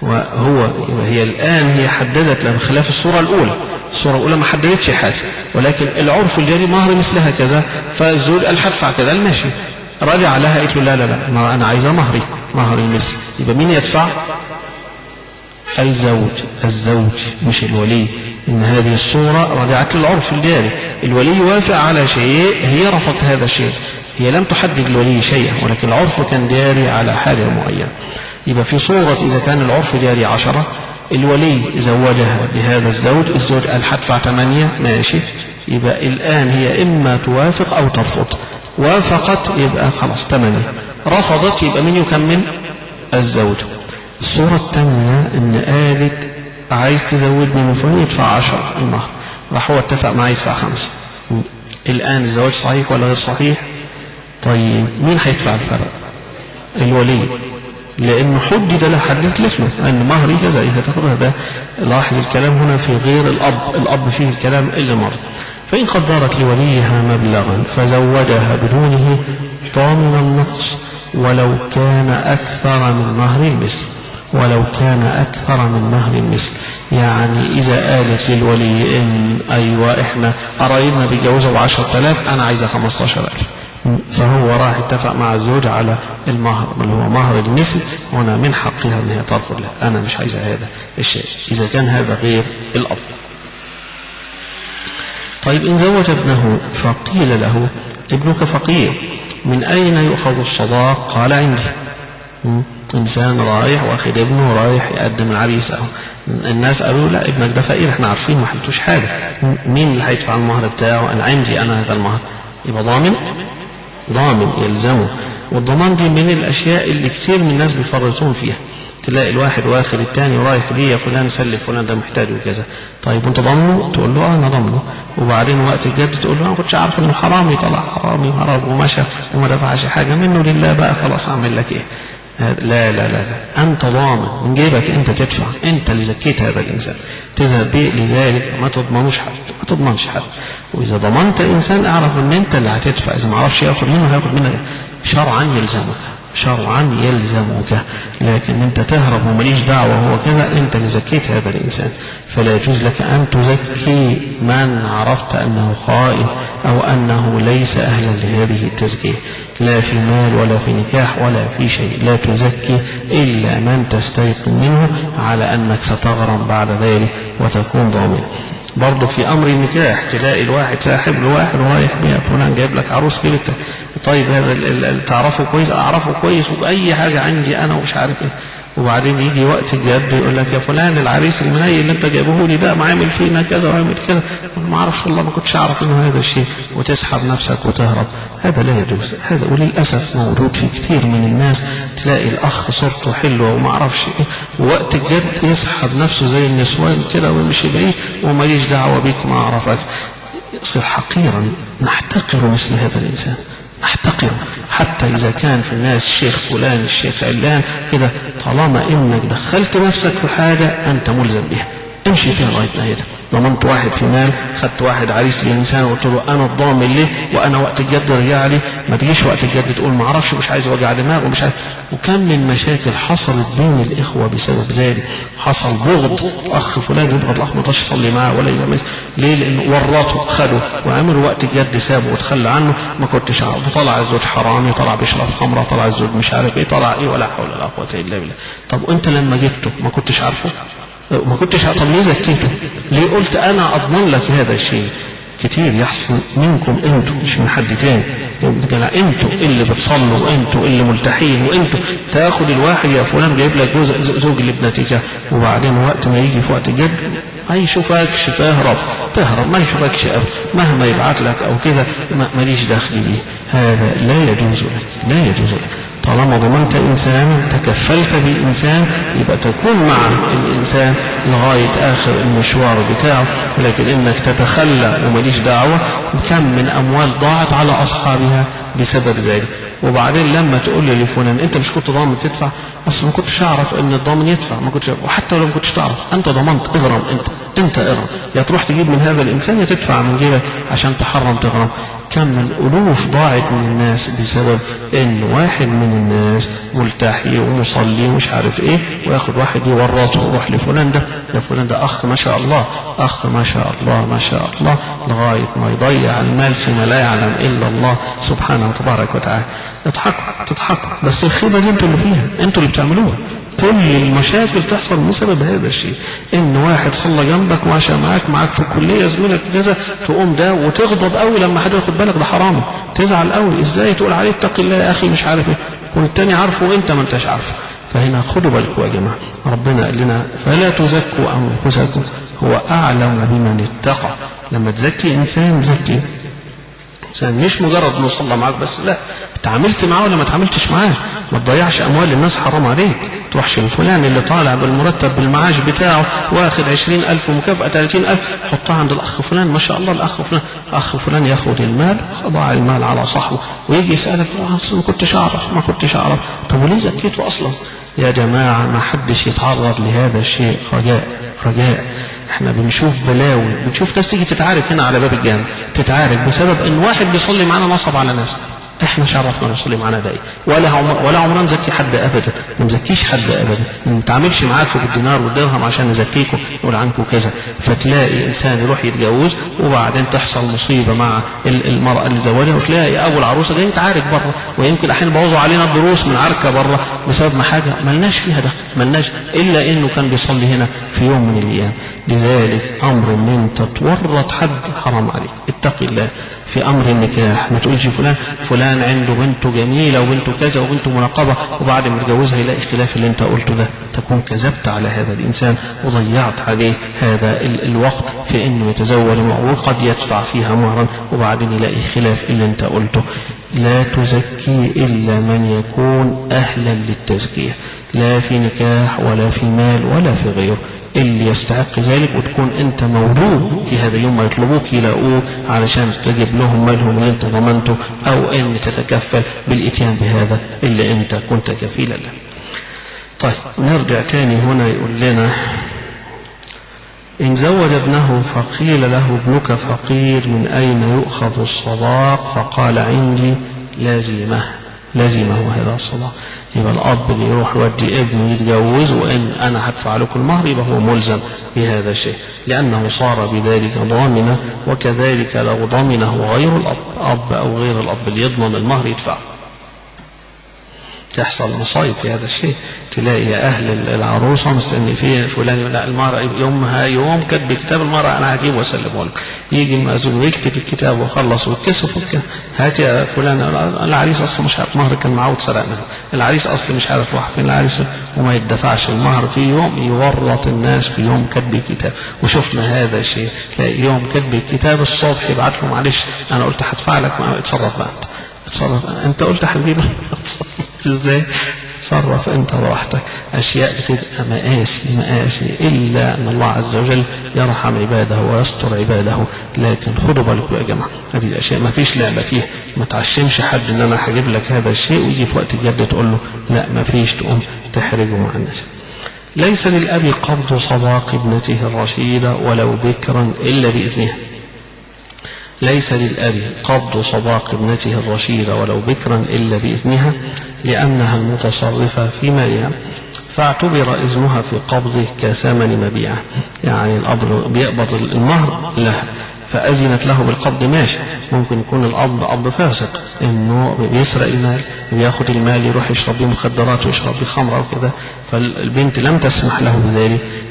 وهي الآن هي حددت له بخلاف الصورة الأولى. الصورة الأولى ما حددتش حاجة، ولكن العرف الجاري مهر مثلها كذا، فالزوج قال هدفع كذا، ماشي، راجع لها قالت له لا لا لا ما أنا عايزة مهري، مهر المثل. يبقى مين يدفع؟ الزوج. الزوج مش الولي. إن هذه الصورة رجعت للعرف الجاري، الولي وافق على شيء، هي رفضت هذا الشيء، هي لم تحدد الولي شيئا، ولكن العرف كان جاري على حاجة معينة. يبقى في صورة إذا كان العرف جاري 10، الولي زوجها بهذا الزوج، الزوج قال هدفع 8، ماشي، يبقى الآن هي إما توافق أو ترفض. وافقت يبقى خلاص 8، رفضت يبقى مين يكمل؟ الزوج. الصورة الثانية إن قالت عايز تزودني من فلان يدفع 10 المهر، راح هو اتفق معاه يدفع 5. الآن الزواج صحيح ولا غير صحيح؟ طيب مين هيدفع الفرق؟ الولي، لأنه حدد له، حددت له أن مهري كذا إذا تاخذها. ده لاحظ الكلام هنا في غير الأب، الأب فيه الكلام اللي مر. فإن قدرت لوليها مبلغا فزوجها بدونه ضامن النقص ولو كان أكثر من مهر المثل، ولو كان أكثر من مهر المثل. يعني إذا قالت للولي إن أيوة إحنا قرايبنا بيجوزوا ب10,000 أنا عايزة 15,000، فهو راح اتفق مع الزوج على المهر اللي هو مهر المثل، هنا من حقها أن هي ترفض له، أنا مش عايزة هذا الشيء إذا كان هذا غير الأب. طيب إن زوج ابنه فقيل له ابنك فقير من أين يؤخذ الصداق؟ قال عندي. إنسان رايح واخد ابنه رايح يقدم العريس، الناس قالوا لا ابنك ده فقير احنا عارفين ما حلتوش حاجة، مين اللي هيدفع المهر بتاعه؟ أنا عندي أنا هذا المهر. يبقى ضامن، ضامن يلزمه. والضمان دي من الأشياء اللي كثير من الناس بيفرطون فيها، تلاقي الواحد واخد التاني ورايح ليه يا فلان سلف فلان ده محتاج وكذا، طيب وانت ضامنه؟ تقول له انا ضامنه، وبعدين وقت الجد تقول له انا ما كنتش عارف انه حرامي، طلع حرامي وهرب ومشى وما دفعش حاجه منه لله، بقى خلاص اعمل لك ايه؟ لا لا لا لا، انت ضامن من جيبك، انت تدفع، انت اللي زكيت هذا الانسان، تذهب به لذلك ما تضمنوش حد، ما تضمنش حد. واذا ضمنت انسان اعرف ان انت اللي هتدفع، اذا ما عرفش ياخد منه هياخد منك، شرعا يلزمك، شرعا يلزمك، لكن انت تهرب ومليش دعوة هو كذا، انت اللي زكيت هذا الانسان، فلا يجوز لك ان تزكي من عرفت انه خائن او انه ليس اهلا لهذه التزكية، لا في مال ولا في نكاح ولا في شيء، لا تزكي الا من تستيقن منه على انك ستغرم بعد ذلك وتكون ضامن. برضه في امر النكاح تلاقي الواحد ساحب لواحد ورايح بيها فلان جايب لك عروس جبتك، طيب هذا تعرفه كويس؟ اعرفه كويس واي حاجه عندي انا ومش عارف ايه، وبعدين يجي وقت الجد يقول لك يا فلان العريس المنيل اللي انت جايبه لي ده عامل فينا كذا وعامل كذا، ما اعرفش والله ما كنتش اعرف انه هذا الشيء، وتسحب نفسك وتهرب، هذا لا يجوز. هذا وللاسف موجود في كثير من الناس، تلاقي الاخ صورته حلوه وما اعرفش ايه، ووقت الجد يسحب نفسه زي النسوان كده ويمشي بعيد وماليش دعوه بيك ما اعرفك، يصير حقيرا. نحتقر مثل هذا الانسان، نحتقره، حتى إذا كان في الناس الشيخ فلان الشيخ علان كده، طالما إنك دخلت نفسك في حاجة أنت ملزم بها، امشي فيها لغاية نهايتها. ضمنت واحد في مال، خدت واحد عريس لإنسان وقلت له أنا الضامن ليه وأنا وقت الجد رجع لي، ما تجيش وقت الجد تقول ما أعرفش مش عايز وجع دماغ ومش عايز. وكم من مشاكل حصلت بين الإخوة بسبب ذلك، حصل بغض، أخ فلان يبغض الأخ ما تقدرش تصلي معاه ولا يعمل ليه؟ لأنه ورطه خده وعملوا وقت الجد سابه وتخلى عنه، ما كنتش عارف، طلع الزوج حرامي، طلع بيشرب خمرة، طلع الزوج مش عارف إيه، طلع إيه، ولا حول ولا قوة إلا بالله. طب أنت لما جبته ما كنتش عارفه؟ ما كنتش طب ليه زكيته؟ ليه قلت انا اضمن لك هذا الشيء؟ كتير يحصل منكم انتوا مش من حد تاني. انتوا اللي بتصلوا وانتوا اللي ملتحين وانتوا تاخد الواحد يا فلان جايب لك زوج لابنتك، وبعدين وقت ما يجي في وقت جد ما يشوفكش تهرب ما يشوفكش مهما يبعت لك او كده ماليش دخل بيه. هذا لا يجوز لك. طالما ضمنت إنسان تكفلت بإنسان يبقى تكون مع الإنسان لغاية آخر المشوار بتاعه، لكن إنك تتخلى ومليش دعوة. كم من أموال ضاعت على أصحابها بسبب ذلك. وبعدين لما تقول لي لفلان أنت مش كنت ضامن تدفع؟ أصلا ما كنتش أعرف إن الضامن يدفع، ما كنتش، وحتى لو ما كنتش تعرف أنت ضمنت اغرم. أنت اغرم، يا تروح تجيب من هذا الإنسان يا تدفع من جيبك عشان تحرم تغرم. كم من ألوف ضاعت من الناس بسبب إن واحد من الناس ملتحي ومصلي ومش عارف إيه، وياخد واحد يورطه ويروح لفلان ده، يا فلان ده أخ ما شاء الله، أخ ما شاء الله ما شاء الله، لغاية ما يضيع المال فيما لا يعلم إلا الله سبحانه وتبارك وتعالى. تضحكوا بس الخيبة دي انتوا اللي فيها، انتوا اللي بتعملوها. كل المشاكل تحصل بسبب هذا الشيء، ان واحد صلى جنبك وعشى معاك في الكليه زميلك كذا، تقوم ده وتغضب قوي لما حد ياخد بالك ده حرام، تزعل قوي، ازاي تقول عليه اتق الله يا اخي مش عارف ايه، والتاني عارفه وانت ما انتش عارفه. فهنا خدوا بالكم يا جماعه، ربنا قال لنا فلا تزكوا انفسكم هو اعلم بمن اتقى. لما تزكي انسان زكي مش مجرد انه صلى معاك بس، لا، اتعاملت معاه ولا ما اتعاملتش معاه. ما تضيعش اموال الناس، حرام عليك. تروحش لفلان اللي طالع بالمرتب بالمعاش بتاعه واخد 20,000 ومكافأة 30,000 حطها عند الاخ فلان ما شاء الله، الاخ فلان ياخد المال، ضاع المال على صاحبه، ويجي يسألك اصلا ما كنتش اعرف. طب وليه زكيته اصلا؟ يا جماعة ما حدش يتعرض لهذا الشيء. رجاء احنا بنشوف بلاوي، بنشوف ناس تيجي تتعارك هنا على باب الجامع، تتعارك بسبب ان واحد بيصلي معانا نصب على ناس. احنا شرفنا نصلي معانا ده ولا عمرنا نزكي حد ابدا، ما نزكيش حد ابدا، ما نتعاملش معاكم بالدينار والدرهم عشان نزكيكم نقول عنكم كذا. فتلاقي انسان يروح يتجوز وبعدين تحصل مصيبه مع المراه اللي زوجها، وتلاقي ابو العروسه جاي يتعارك بره، ويمكن احيانا بوظوا علينا الدروس من عركه بره بسبب ما حاجه ملناش فيها، ده ملناش الا انه كان بيصلي هنا في يوم من الايام. لذلك امر ان انت تورط حد حرام عليك. اتقي الله في امر النكاح، ما تقولش فلان عنده بنته جميله وبنته كذا وبنته منقبه، وبعد ما تجوزها يلاقي خلاف اللي انت قلته ده، تكون كذبت على هذا الانسان وضيعت عليه هذا الوقت في انه يتزوج، وقد يدفع فيها مهرا وبعدين يلاقي خلاف اللي انت قلته. لا تزكي الا من يكون اهلا للتزكيه، لا في نكاح ولا في مال ولا في غيره، اللي يستحق ذلك، وتكون انت موجود في هذا اليوم، ما يطلبوك يلاقوه علشان تجيب لهم مالهم اللي انت ضمنته، او ان تتكفل بالاتيان بهذا اللي انت كنت كفيلا له. طيب نرجع تاني هنا، يقول لنا إن زوج ابنه فقيل له ابنك فقير من أين يؤخذ الصداق؟ فقال عندي لازمه هذا الصداق. يبقى الأب اللي يروح يودي ابنه يتجوز وإن أنا هدفع لكم المهر، يبقى هو ملزم بهذا الشيء، لأنه صار بذلك ضامنا. وكذلك لو ضمنه غير الأب، أب أو غير الأب اللي يضمن المهر يدفع. تحصل مصايب في هذا الشيء، تلاقي أهل العروسة مستني فيه فلان، لا المرأة يومها يوم كتب كتاب المرأة أنا هجيبه وأسلمه لك، يجي المأذون يكتب الكتاب وخلص ويتكسف هات يا فلان، العريس أصلا مش عارف مهر كان معود سرق منه، العريس أصلا مش عارف راح فين العريس، وما يدفعش المهر في يوم، يورط الناس في يوم كتب الكتاب. وشفنا هذا الشيء، تلاقي يوم كتب الكتاب الصبح يبعت له معلش أنا قلت هدفع لك، اتصرف بقى انت قلت حبيبي ازاي؟ تصرف انت براحتك. اشياء بتبقى مآسي الا ان الله عز وجل يرحم عباده ويستر عباده. لكن خدوا بالكم يا جماعه، هذه الاشياء ما فيش لعبه فيها، ما تعشمش حد ان انا هجيب لك هذا الشيء ويجي في وقت الجد تقول له لا ما فيش، تقوم تحرجه مع الناس. ليس للاب قبض صداق ابنته الرشيده ولو بكرا الا باذنها. ليس للأب قبض صداق ابنته الرشيدة ولو بكرا إلا بإذنها، لأنها المتصرفة في مالها، فاعتبر إذنها في قبضه كثمن مبيعه. يعني الأب بيقبض المهر لها فأذنت له بالقبض، ماشي. ممكن يكون الأب أب فاسق، إنه بيسرق المال، بياخد المال يروح يشرب بيه مخدرات ويشرب بيه خمرة وكذا، فالبنت لم تسمح له بذلك،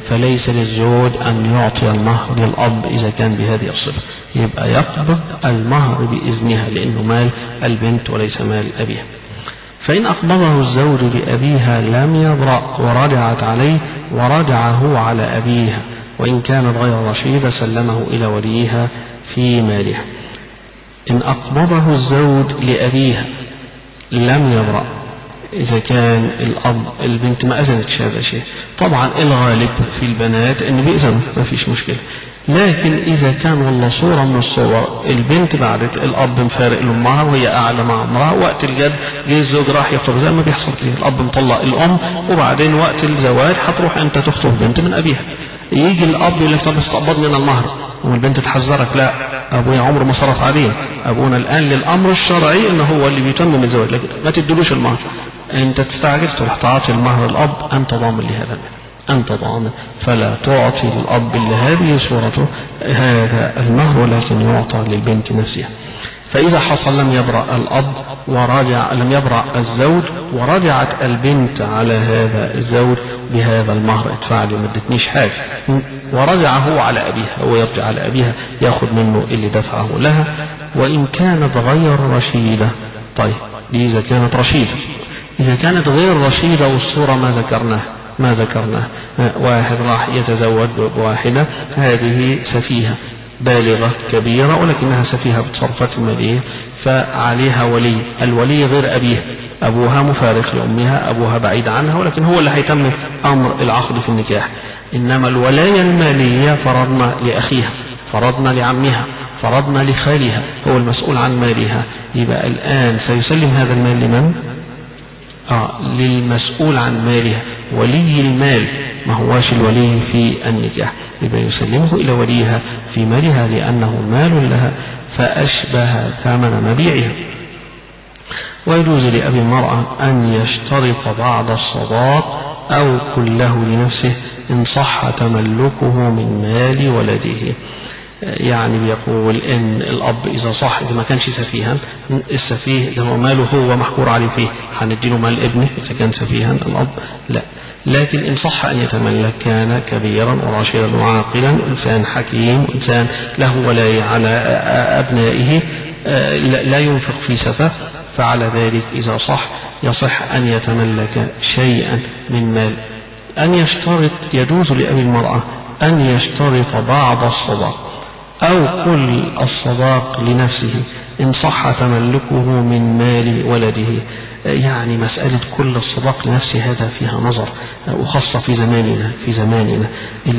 فليس للزوج أن يعطي المهر للأب إذا كان بهذه الصفة، يبقى يقبض المهر بإذنها لأنه مال البنت وليس مال أبيها. فإن أقبضه الزوج بأبيها لم يبرأ ورجعت عليه ورجعه على أبيها، وإن كانت غير رشيدة سلمه إلى وليها في مالها. إن أقبضه الزوج لأبيها لم يبرأ، إذا كان الأب البنت ما أذنتش هذا شيء، طبعا الغالب في البنات إن بيأذن ما فيش مشكلة، لكن إذا كان والله صورة من الصور البنت بعدت الأب مفارق لأمها وهي قاعدة مع امرأة، وقت الجد جه الزوج راح يخطب زي ما بيحصل كده، الأب مطلق الأم وبعدين وقت الزواج هتروح أنت تخطب بنت من أبيها، يجي الأب يقول لك طب استقبض من المهر، والبنت تحذرك لا أبويا عمره ما صرف عليه، أبونا الآن للأمر الشرعي إنه هو اللي بيتمم الزواج، لكن ما تدلوش المهر، أنت تستعجل تروح تعطي المهر الأب، أنت ضامن لهذا، أنت ضامن، فلا تعطي الأب لهذه صورته هذا المهر، ولكن يعطى للبنت نفسها. فإذا حصل لم يبرأ الأب لم يبرأ الزوج ورجعت البنت على هذا الزوج بهذا المهر، ادفع لي ما ادتنيش حاجة، ورجعه على أبيها، هو يرجع على أبيها ياخد منه اللي دفعه لها، وإن كانت غير رشيدة. طيب دي إذا كانت رشيدة، إذا كانت غير رشيدة والصورة ما ذكرناه واحد راح يتزوج بواحدة هذه سفيهة بالغة كبيرة ولكنها سفيهة بتصرفات المالية، فعليها ولي، الولي غير أبيها، أبوها مفارق لأمها، أبوها بعيد عنها، ولكن هو اللي هيتم أمر العقد في النكاح، إنما الولاية المالية فرضنا لأخيها، فرضنا لعمها، فرضنا لخالها، هو المسؤول عن مالها، يبقى الآن سيسلم هذا المال لمن؟ للمسؤول عن مالها، ولي المال، ما هواش الولي في النكاح، يبقى يسلمه إلى وليها في مالها لأنه مال لها فأشبه ثمن مبيعها. ويجوز لأبي المرأة أن يشترط بعض الصداق أو كله لنفسه إن صح تملكه من مال ولده. يعني بيقول إن الأب إذا صح، إذا ما كانش سفيها، السفيه ده هو ماله هو محكور عليه فيه، هنديله مال ابنه إذا كان سفيها الأب لا، لكن إن صح أن يتملك كان كبيرا وراشدا وعاقلا، إنسان حكيم، إنسان له ولاية على أبنائه، لا ينفق في سفه، فعلى ذلك إذا صح يصح أن يتملك شيئا من مال. أن يشترط، يجوز لأبي المرأة أن يشترط بعض الصداق أو كل الصداق لنفسه إن صح تملكه من مال ولده. يعني مسألة كل الصداق لنفسه هذا فيها نظر، وخاصة في زماننا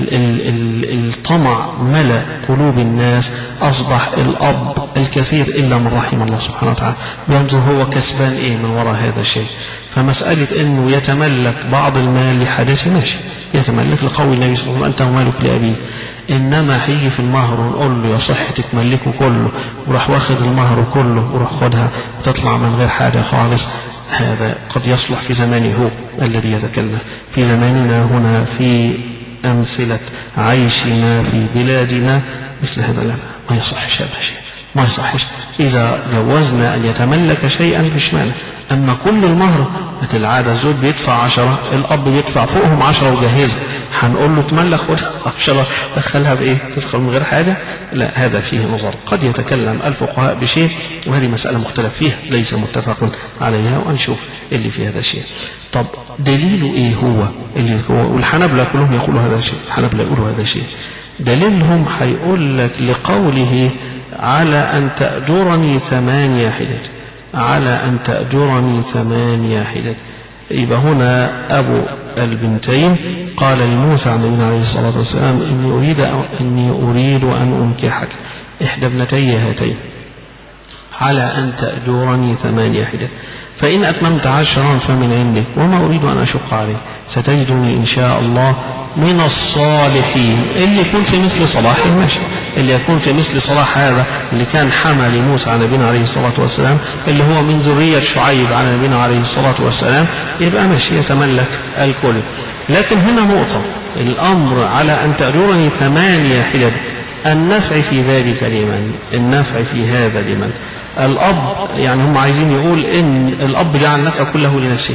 الطمع ملأ قلوب الناس، أصبح الأب الكثير إلا من رحم الله سبحانه وتعالى ينظر هو كسبان إيه من وراء هذا الشيء، فمسألة إنه يتملك بعض المال لحدث ماشي، يتملك لقول النبي صلى الله عليه وسلم أنت مالك لأبيك، إنما هيجي في المهر ونقول له يصح تتملكه كله، وراح واخد المهر كله وراح خدها وتطلع من غير حاجة خالص، هذا قد يصلح في زمانه هو الذي يتكلم، في زماننا هنا في أمثلة عيشنا في بلادنا مثل هذا لا، ما يصحش هذا الشيء، ما يصحش. إذا جوزنا أن يتملك شيئا فيش مانع، أما كل المهر مثل العادة الزوج بيدفع 10، الأب بيدفع فوقهم 10 وجهزها، هنقول له تملك خد 10 دخلها بإيه؟ تدخل من غير حاجة؟ لا، هذا فيه نظر، قد يتكلم الفقهاء بشيء وهذه مسألة مختلف فيها ليس متفق عليها، ونشوف اللي في هذا الشيء. طب دليله إيه هو اللي هو؟ والحنبلة كلهم يقولوا هذا الشيء، الحنبلة يقولوا هذا الشيء، دليلهم هيقول لك لقوله على أن تأجرني 8 حجج، على أن تأجرني 8 حجج. يبقى هنا أبو البنتين قال لموسى عن النبي عليه الصلاة والسلام إني أريد أن أنكحك إحدى ابنتي هاتين على أن تأجرني 8 حجج، فإن أتممت 10 فمن عندك، وما أريد أن أشق عليك، ستجدني إن شاء الله من الصالحين. اللي يكون في مثل صلاح ماشي، اللي يكون في مثل صلاح هذا اللي كان حمى لموسى على نبينا عليه الصلاة والسلام، اللي هو من ذرية شعيب على نبينا عليه الصلاة والسلام، يبقى ماشي يتملك الكل. لكن هنا نقطة، الأمر على أن تأجرني 8 حجج، النفع في ذلك لمن؟ النفع في هذا لمن؟ الأب. يعني هم عايزين يقول إن الأب جعل النفع كله لنفسه،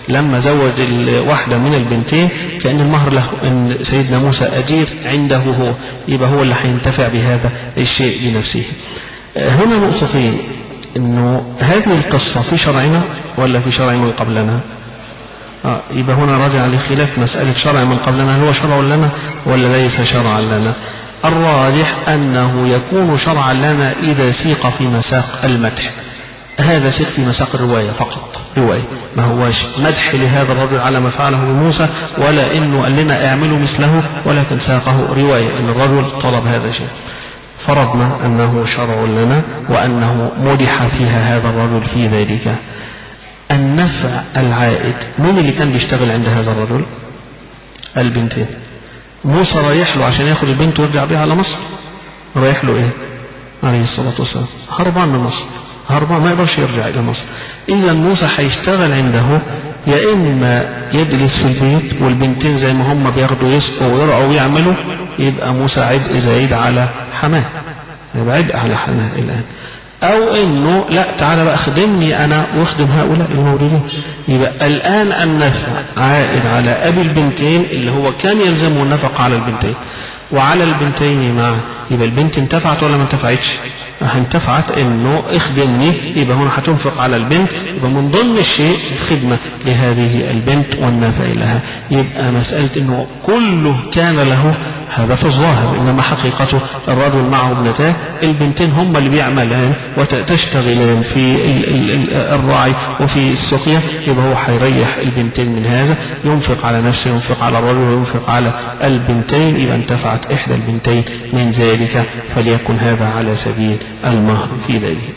لما زوج واحدة من البنتين كأن المهر له، ان سيدنا موسى أجير عنده هو، يبقى هو اللي هينتفع بهذا الشيء بنفسه. هنا نقطتين، انه هذه القصة في شرعنا ولا في شرع من قبلنا؟ يبقى هنا راجع لخلاف مسألة شرع من قبلنا، هل هو شرع لنا ولا ليس شرعا لنا؟ الراجح أنه يكون شرعا لنا إذا سيق في مساق المدح. هذا سيق في مساق الرواية فقط، رواية، ما هوش مدح لهذا الرجل على ما فعله بموسى، ولا إنه قال لنا اعملوا مثله، ولكن ساقه رواية إن الرجل طلب هذا الشيء. فرضنا أنه شرع لنا وأنه مدح فيها هذا الرجل في ذلك. النفع العائد، من اللي كان بيشتغل عند هذا الرجل؟ البنتين. موسى رايح له عشان ياخد البنت ويرجع بها على مصر، رايح له ايه عليه الصلاة والسلام؟ هربان من مصر، هربان ما يقدرش يرجع الى مصر. اذا موسى هيشتغل عنده، يا اما يجلس في البيت والبنتين زي ما هم بياخدوا يسقوا ويرعوا ويعملوا، يبقى موسى عبء زايد على حماه، يبقى عبء على حماه الان. او انه لا، تعالى بقى خدمني انا واخدم هؤلاء الموجودين. يبقى الان النفع عائد على ابي البنتين اللي هو كان يلزمه النفقة على البنتين وعلى البنتين معا. يبقى البنت انتفعت ولا ما انتفعتش؟ انتفعت، انه اخدمني، يبقى هنا هتنفق على البنت، يبقى من ضمن الشيء الخدمة لهذه البنت والنفع لها. يبقى مسألة انه كله كان له هذا في الظاهر، انما حقيقته الرجل معه ابنتان، البنتين هم اللي بيعملان وتشتغلان في الرعي وفي السقيا، يبقى هو هيريح البنتين من هذا، ينفق على نفسه، ينفق على الرجل وينفق على البنتين، يبقى انتفعت احدى البنتين من ذلك، فليكن هذا على سبيل المهر في ذلك.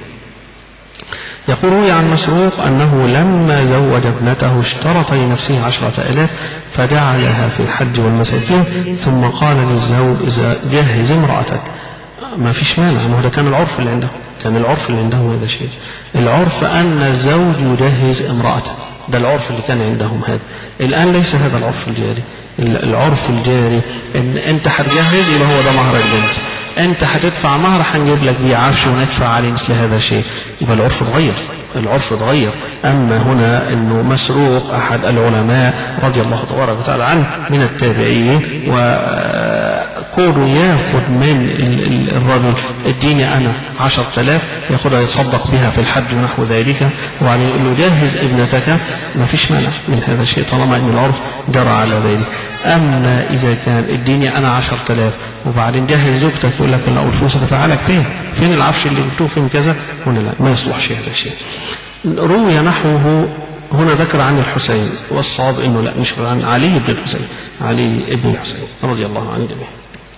يقول روي عن مسروق أنه لما زوج ابنته اشترط لنفسه 10,000 فجعلها في الحج والمساكين، ثم قال للزوج إذا جهز امرأتك. ما فيش مانع، ما هو ده كان العرف اللي عنده، كان العرف اللي عنده هذا الشيء، العرف أن الزوج يجهز امرأته، ده العرف اللي كان عندهم هذا. الآن ليس هذا العرف الجاري، العرف الجاري ان انت هتجهز يبقى هو ده مهر البنت، انت هتدفع مهر هنجيب لك بيه عفش وندفع عليه مثل هذا الشيء، يبقى العرف اتغير، العرف اتغير. اما هنا انه مسروق احد العلماء رضي الله تبارك وتعالى عنه من التابعين، وكونه ياخذ من الرجل اديني انا 10,000 ياخذها يتصدق بها في الحج ونحو ذلك، وبعدين يقول له جهز ابنتك، ما فيش مانع من هذا الشيء طالما ان العرف جرى على ذلك. اما اذا كان اديني انا 10,000 وبعدين جهز زوجتك، يقول لك لا الفلوس هتفعلك فين العفش اللي جبتوه فين كذا، هنا لا، ما يصلحش هذا الشيء. روي نحوه هنا ذكر عن الحسين، والصواب انه لا، مش عن علي بن الحسين، علي بن الحسين رضي الله عنه جميعا.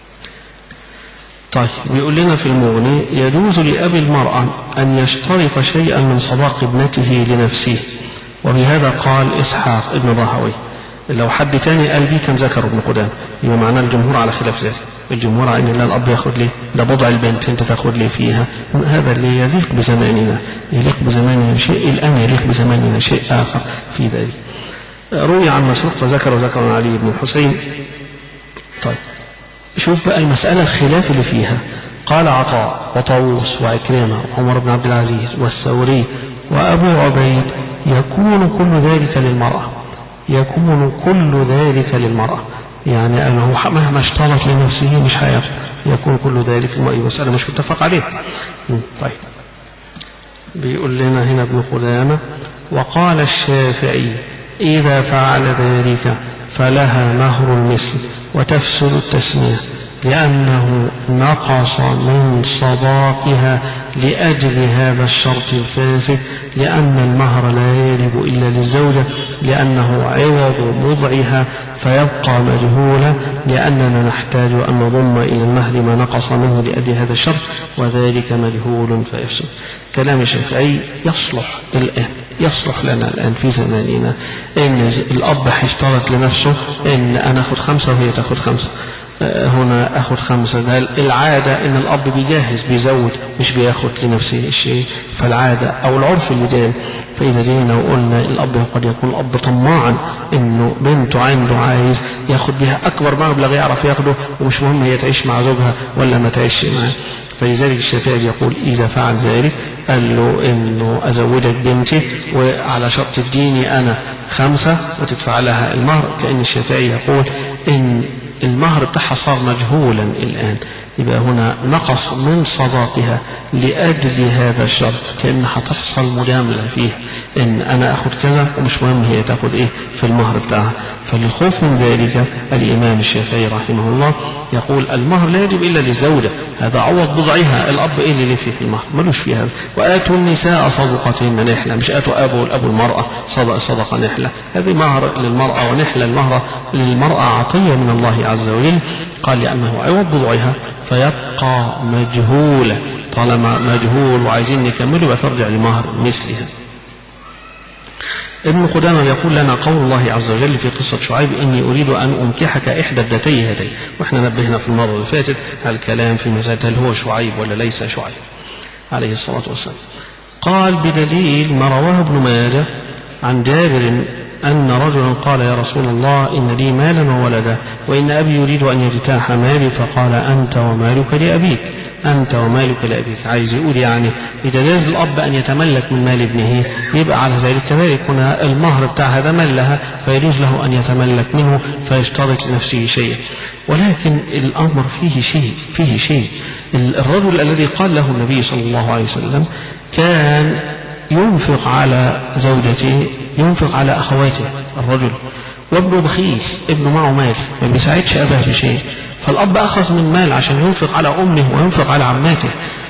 طيب بيقول لنا في المغني يجوز لأبي المرأة أن يشترط شيئا من صداق ابنته لنفسه، وبهذا قال إسحاق ابن راهويه. لو حد تاني قال بيه كان ذكر ابن قدامة، يبقى معناه الجمهور على خلاف ذلك، الجمهور على ان لا، الاب ياخد ليه، ده بضع البنت انت تاخد ليه فيها، هذا اللي يليق بزماننا، يليق بزماننا شيء، الان يليق بزماننا شيء اخر في ذلك. روي عن مسروق وذكر عن علي بن الحسين. طيب شوف بقى المسألة الخلاف اللي فيها، قال عطاء وطاووس وعكرمة وعمر بن عبد العزيز والثوري وأبو عبيد يكون كل ذلك للمرأة، يكون كل ذلك للمرأة، يعني أنه مهما اشترط لنفسه مش هياخد، يكون كل ذلك مسألة مش متفق عليه. طيب بيقول لنا هنا ابن قدامة وقال الشافعي إذا فعل ذلك فلها مهر المثل وتفسد التسمية، لأنه نقص من صداقها لأجل هذا الشرط الفاسد، لأن المهر لا يجب إلا للزوجة لأنه عوض وضعها فيبقى مجهولا، لأننا نحتاج أن نضم إلى المهر ما نقص منه لأجل هذا الشرط، وذلك مجهول فيفسد. كلام الشافعي يصلح الآن، يصلح لنا الآن في زماننا، إن الأب هيشترط لنفسه إن أنا أخذ 5 وهي تأخذ 5، هنا أخذ 5. العادة إن الأب بيجهز بيزود مش بياخد لنفسه الشيء، فالعادة أو العرف اللي جاي. فإذا جينا وقلنا الأب قد يكون الأب طماعا إنه بنته عنده عايز ياخد بها أكبر مبلغ يعرف ياخده، ومش مهم هي تعيش مع زوجها ولا ما تعيش معه، فلذلك الشافعي يقول إذا فعل ذلك قال له إنه أزودك بنتي وعلى شرط الديني أنا 5 وتدفع لها المهر، كأن الشافعي يقول إن المهر بتاعها صار مجهولا الآن، يبقى هنا نقص من صداقها لأجل هذا الشرط، كأن هتحصل مجاملة فيه إن أنا أخذ كذا ومش مهم هي تأخذ إيه في المهر بتاعها. فللخوف من ذلك الإمام الشافعي رحمه الله يقول المهر لا يجب إلا للزوجة، هذا عوض بضعها، الأب إيه اللي فيه في المهر ملوش فيه هذا. وآتوا النساء صدقتهن نحلة، مش آتوا أبو المرأة صدقة نحلة، هذه مهر للمرأة ونحلة المهر للمرأة عطية من الله عز وجل. قال لأنه عوض بضعها فيبقى مجهولة، طالما مجهول وعايزين نكمله فترجع لمهر مثلها. ابن قدامة يقول لنا قول الله عز وجل في قصة شعيب إني أريد أن أنكحك إحدى ابنتي هاتين، وإحنا نبهنا في المرة اللي فاتت على الكلام في مسألة هل هو شعيب ولا ليس شعيب عليه الصلاة والسلام. قال بدليل ما رواه ابن ماجه عن جابر أن رجلا قال يا رسول الله إن لي مالا وولدا وإن أبي يريد أن يجتاح مالي، فقال أنت ومالك لأبيك، أنت ومالك لأبيك. عايز يقول يعني إذا جاز الأب أن يتملك من مال ابنه يبقى على ذلك كذلك هنا المهر بتاع هذا مال لها فيجوز له أن يتملك منه فيشترط لنفسه شيء. ولكن الأمر فيه شيء. الرجل الذي قال له النبي صلى الله عليه وسلم كان ينفق على زوجته، ينفق على أخواته الرجل، وابنه بخيل، ابنه معه مال ما بيساعدش أباه بشيء، فالأب أخذ من مال عشان ينفق على أمه وينفق على عماته.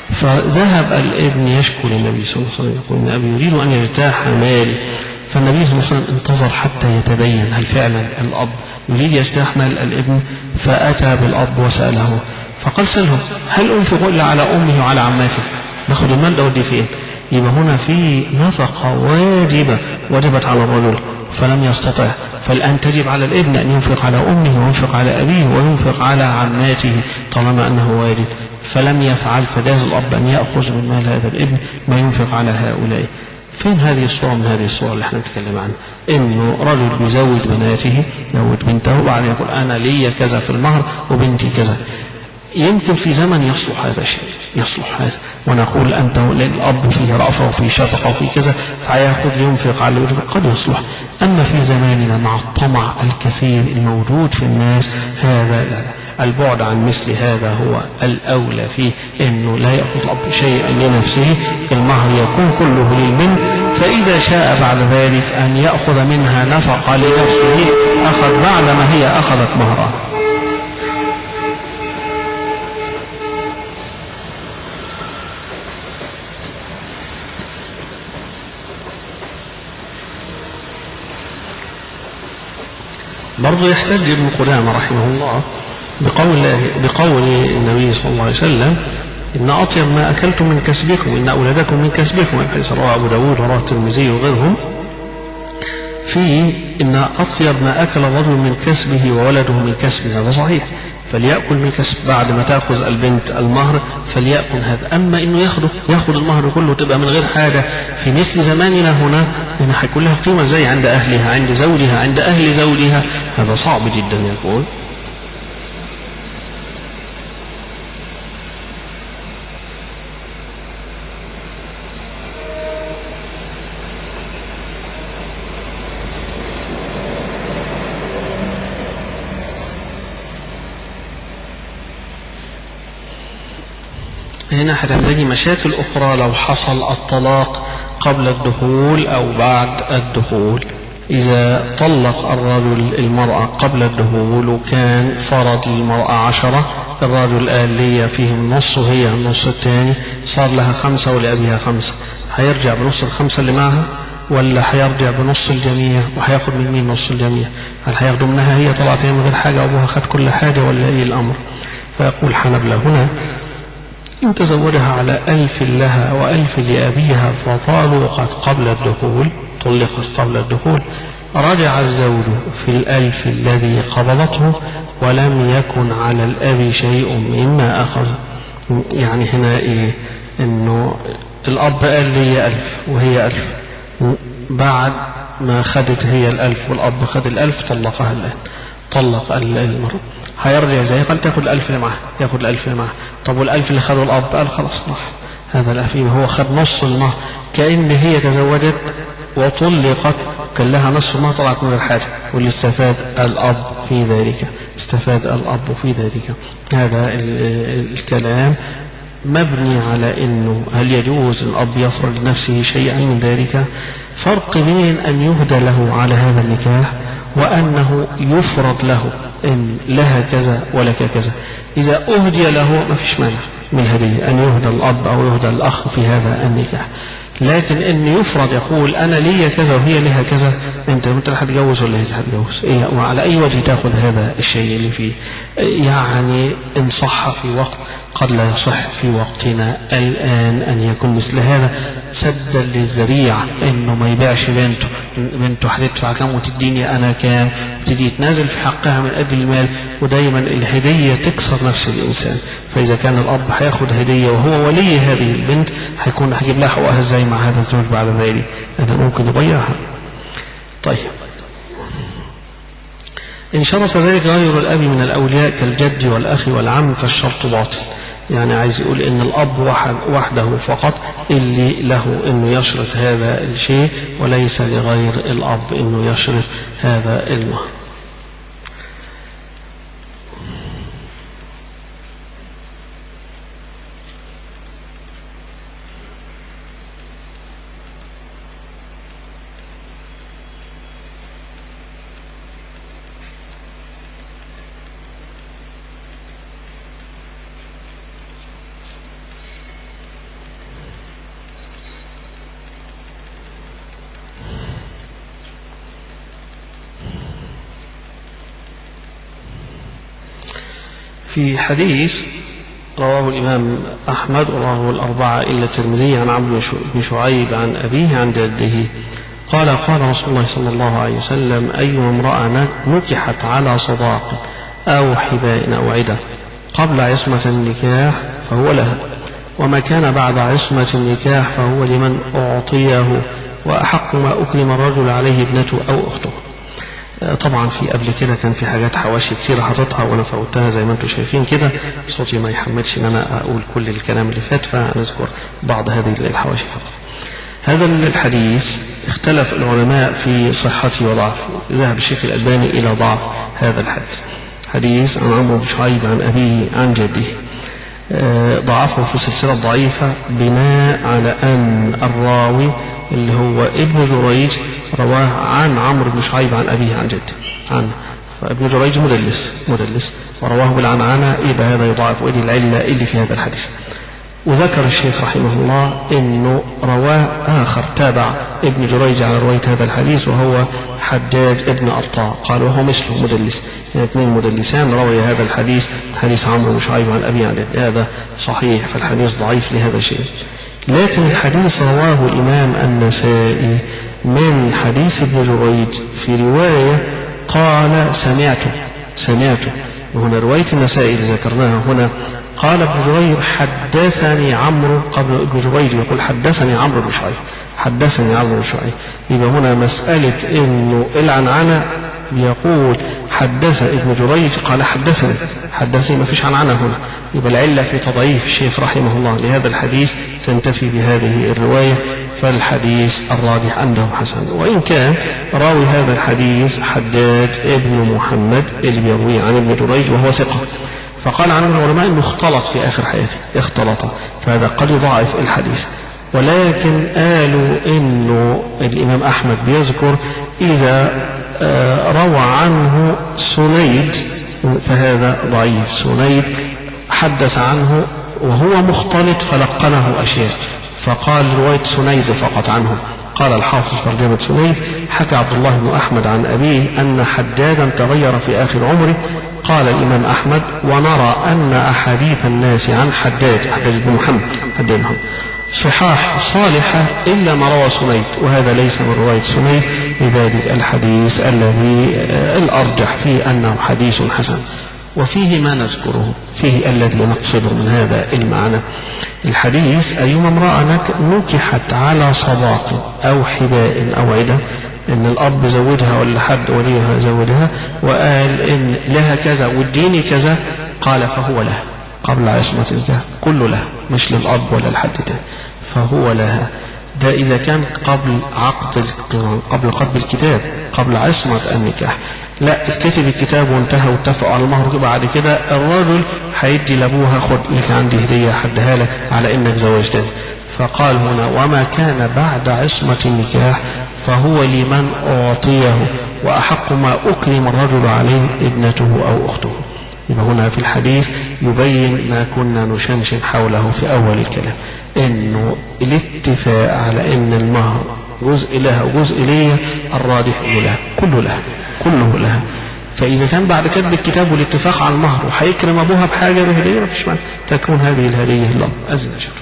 فذهب الابن يشكو للنبي صلى الله عليه وسلم يقول إن أبي يريد أن يرتاح مالي، فالنبي صلى الله عليه وسلم انتظر حتى يتبين هل فعلا الأب يريد يرتاح مال الابن، فأتى بالأب وسأله فقال سأله هل أنفق إلا على أمه وعلى عماته، ناخد المال ده ودي فين؟ يبقى هنا في نفقة واجبة وجبت على الرجل فلم يستطع، فالآن تجب على الابن أن ينفق على أمه وينفق على أبيه وينفق على عماته طالما أنه والد، فلم يفعل، فجاز الأب أن يأخذ من مال هذا الابن ما ينفق على هؤلاء. فين هذه الصورة من هذه الصورة اللي احنا بنتكلم عنها؟ إنه رجل بيزوج بناته، يزوج بنته وبعدين يقول أنا لي كذا في المهر وبنتي كذا. يمكن في زمن يصلح هذا الشيء، يصلح هذا، ونقول أنت للأب فيه رأفة وفيه شفقة وفيه كذا فيأخذ ينفق على الوجه، قد يصلح. أما في زماننا مع الطمع الكثير الموجود في الناس هذا لا. البعد عن مثل هذا هو الأولى فيه، إنه لا يأخذ الأب شيئا لنفسه، المهر يكون كله للبنت، فإذا شاء بعد ذلك أن يأخذ منها نفقة لنفسه أخذ بعدما هي أخذت مهرها. برضو يحتج ابن قدامة رحمه الله بقول النبي صلى الله عليه وسلم إن أطيب ما أكلتم من كسبكم إن أولادكم من كسبكم، الحديث رواه أبو داود ورواه الترمذي وغيرهم، في إن أطيب ما أكل الرجل من كسبه وولده من كسبه، هذا صحيح، فليأكل من كسب بعد ما تأخذ البنت المهر فليأكل هذا. أما إنه يأخذ المهر كله تبقى من غير حاجة في مثل زماننا هنا هيكون لها قيمة زي عند أهلها، عند زوجها، عند أهل زوجها، هذا صعب جدا يكون. هنا هتلاقي مشاكل أخرى لو حصل الطلاق قبل الدخول أو بعد الدخول. إذا طلق الرجل المرأة قبل الدخول وكان فرض للمرأة 10، الرجل قال لي فيهم النص وهي النص الثاني، صار لها 5 ولأبيها 5، هيرجع بنص ال5 اللي معها ولا هيرجع بنص الجميع؟ وهياخد من مين نص الجميع؟ هل هياخدوا منها هي طلعت من غير حاجة وابوها خد كل حاجة ولا ايه الأمر؟ فيقول حنبلة هنا إن تزوجها على 1000 لها و1000 لأبيها فطلقت قبل الدخول، طلقت قبل الدخول، رجع الزوج في 1000 الذي قبضته ولم يكن على الأب شيء مما أخذ. يعني هنا إيه؟ إنه الأب قال لي 1000 وهي 1000، بعد ما خدت هي 1000 والأب خد 1000 طلقها الآن. طلق المرأة هيرجع ازاي؟ قال تاخد الألف اللي معاه، ياخد الألف اللي معاه. طب والألف اللي خده الأب؟ قال خلاص راح هذا الألف، هو خد نص المهر، كأن هي تزوجت وطلقت كان لها نصف المهر، طلعت من غير حاجة، واللي استفاد الأب في ذلك، استفاد الأب في ذلك. هذا الكلام مبني على انه هل يجوز الاب يفرض لنفسه شيئا من ذلك؟ فرق بين ان يهدى له على هذا النكاح وانه يفرض له ان لها كذا ولك كذا. اذا اهدي له ما فيش مانع من الهدية ان يهدى الاب او يهدى الاخ في هذا النكاح، لكن ان يفرض يقول انا لي كذا وهي لها كذا، انت اللي هتجوز ولا هي هتجوز؟ إيه وعلى اي وجه تاخذ هذا الشيء اللي فيه؟ يعني ان صح في وقت قد لا يصح في وقتنا الان ان يكون مثل هذا، سدا للذريعة انه ما يبيعش بنته هتدفع كام وتديني انا كام، وتدي يتنازل في حقها من اجل المال. ودايما الهدية تكسر نفس الانسان، فاذا كان الاب هياخد هدية وهو ولي هذه البنت هيجيب لها حقوقها ازاي مع هذا الزوج بعد ذلك؟ هذا ممكن يضيعها. طيب إن شرط ذلك غير الأب من الأولياء كالجد والأخ والعم فالشرط باطل. يعني عايز يقول إن الأب وحده فقط اللي له إنه يشرط هذا الشيء، وليس لغير الأب إنه يشرط هذا المهر. في حديث رواه الإمام أحمد ورواه الأربعة إلا الترمذي عن عمرو بن شعيب عن أبيه عن جده قال قال رسول الله صلى الله عليه وسلم أي امرأة نكحت على صداق أو حباء أو عدة قبل عصمة النكاح فهو لها، وما كان بعد عصمة النكاح فهو لمن أعطيه، وأحق ما أكرم الرجل عليه ابنته أو أخته. طبعا في قبل كده كان في حاجات حواشي كتير حاططها وانا فوتها زي ما انتم شايفين كده، صوتي ما يحملش ان انا اقول كل الكلام اللي فات، فنذكر بعض هذه الحواشي فقط. هذا الحديث اختلف العلماء في صحته وضعفه، ذهب الشيخ الألباني الى ضعف هذا الحديث، حديث عن عمرو بن شعيب عن أبيه عن جده، ضعفه في سلسلة ضعيفة بناء على أن الراوي اللي هو ابن جريج رواه عن عمرو بن شعيب عن أبيه عن جده عنه، فابن جريج مدلس ورواه بالعنعنة، يبقى هذا يضعف، ودي العلة اللي في هذا الحديث. وذكر الشيخ رحمه الله انه رواه آخر تابع ابن جريج على رواية هذا الحديث وهو حجاج ابن أرطاء، قال وهو مثله مدلس، يعني اثنين مدلسان روي هذا الحديث، حديث عمرو بن شعيب عن أبيه عن جده، هذا صحيح، فالحديث ضعيف لهذا الشيء. لكن الحديث رواه الإمام النسائي من حديث ابن جريج في رواية قال سمعته، وهنا رواية النسائي اللي ذكرناها هنا قال ابن جريج حدثني عمرو، قبل ابن جريج يقول حدثني عمرو بن شعيب، يبقى هنا مسألة انه العنعنة يقول حدث ابن جريج قال حدثني ما فيش عنعنة هنا، يبقى العلة في تضعيف الشيخ رحمه الله لهذا الحديث تنتفي بهذه الرواية، فالحديث الراجح أنه حسن. وإن كان راوي هذا الحديث حجاج ابن محمد اللي بيرويه عن ابن جريج وهو ثقة، فقال عنه العلماء انه اختلط في آخر حياته، فهذا قد يضاعف الحديث. ولكن قالوا انه الإمام أحمد بيذكر إذا روى عنه سنيد فهذا ضعيف، سنيد حدث عنه وهو مختلط فلقنه أشياء، فقال رواية سنيد فقط عنه. قال الحافظ ترجمة سنيد حكى عبد الله بن أحمد عن أبيه أن حجاجا تغير في آخر عمره. قال الإمام أحمد ونرى أن أحاديث الناس عن حجاج بن محمد صحاح صالحة إلا ما روى سنيد، وهذا ليس من رواية سنيد، لذلك الحديث الذي الأرجح فيه أنه حديث حسن. وفيه ما نذكره، فيه الذي نقصده من هذا المعنى الحديث أيما امرأة نكحت على صداق أو حباء أو عدة ان الاب زودها ولا حد وليها زودها وقال ان لها كذا والدين كذا، قال فهو لها قبل عصمة النكاح، كله لها مش للاب ولا لحد تاني، فهو لها. ده اذا كان قبل عقد قبل قبل الكتاب، قبل عصمة النكاح. لا اتكتب الكتاب وانتهى واتفقوا على المهر، بعد كده الرجل هيدي لابوها خد لك عندي هدية حدها لك على انك زوجتني. فقال هنا وما كان بعد عصمة النكاح فهو لمن أعطيه، وأحق ما أكرم الرجل عليه ابنته أو أخته. يبقى هنا في الحديث يبين ما كنا نشنشن حوله في أول الكلام، إنه الاتفاق على إن المهر جزء لها وجزء ليا، الراجح لها كله لها كله لها. فإذا كان بعد كتب الكتاب والاتفاق على المهر وهيكرم أبوها بحاجة بهدية مفيش معنى تكون هذه الهدية لله. أزل شكرا.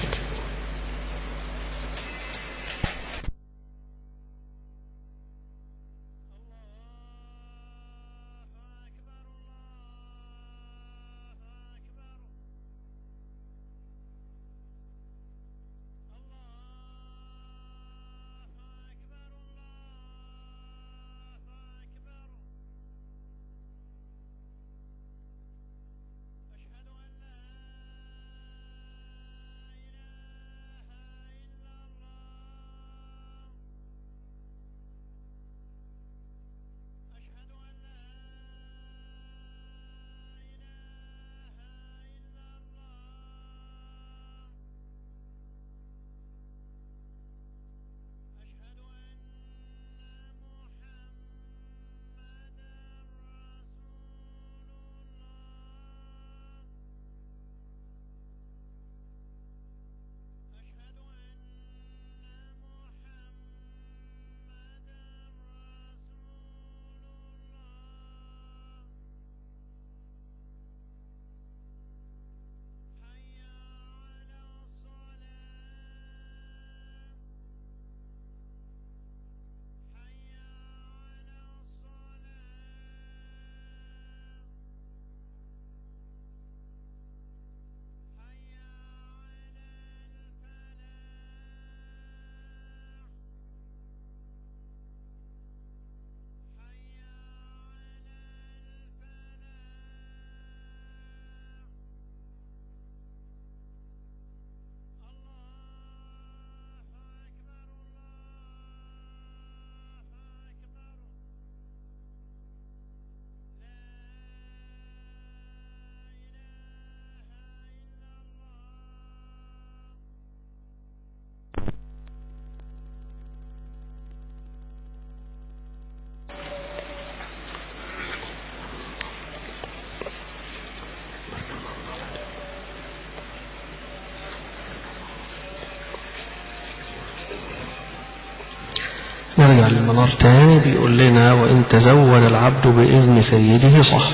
نرجع للمنار تاني، بيقول لنا وإن تزود العبد بإذن سيده صح.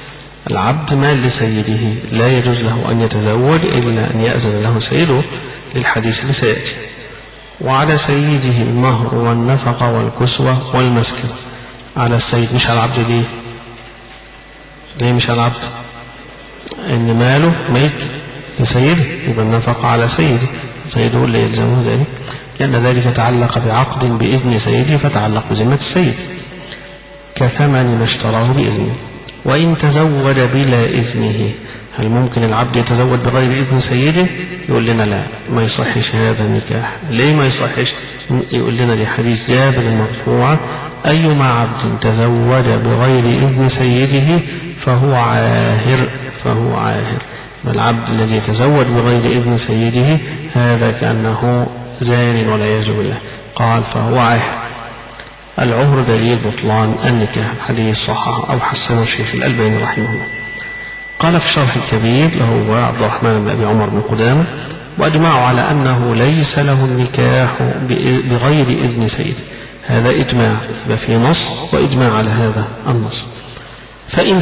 العبد مال لسيده، لا يجوز له أن يتزوج إلا أن يأذن له سيده للحديث اللي سيأتي. وعلى سيده المهر والنفقة والكسوة والمسكن. على السيد مش على العبد. ليه مش على العبد؟ إن ماله ميت لسيده، يبقى النفقة على سيده، سيده اللي يلزمه ذلك، لأن ذلك تعلق بعقد بإذن سيده فتعلق بذمة السيد كثمن ما اشتراه بإذنه. وإن تزوج بلا إذنه، هل ممكن العبد يتزوج بغير إذن سيده؟ يقول لنا لا، ما يصحش هذا النكاح. ليه ما يصحش؟ يقول لنا لحديث جابر المرفوع أيما عبد تزوج بغير إذن سيده فهو عاهر. العبد الذي يتزوج بغير إذن سيده هذا كأنه زان والعياذ بالله. قال فهو عاهر. العهر دليل بطلان النكاح، حديث صححه أو حسنه الشيخ الألباني رحمه الله. قال في الشرح الكبير له عبد الرحمن بن أبي عمر بن قدامة وأجمعوا على أنه ليس له النكاح بغير إذن سيده. هذا إجماع، في نص وإجماع على هذا النص. فإن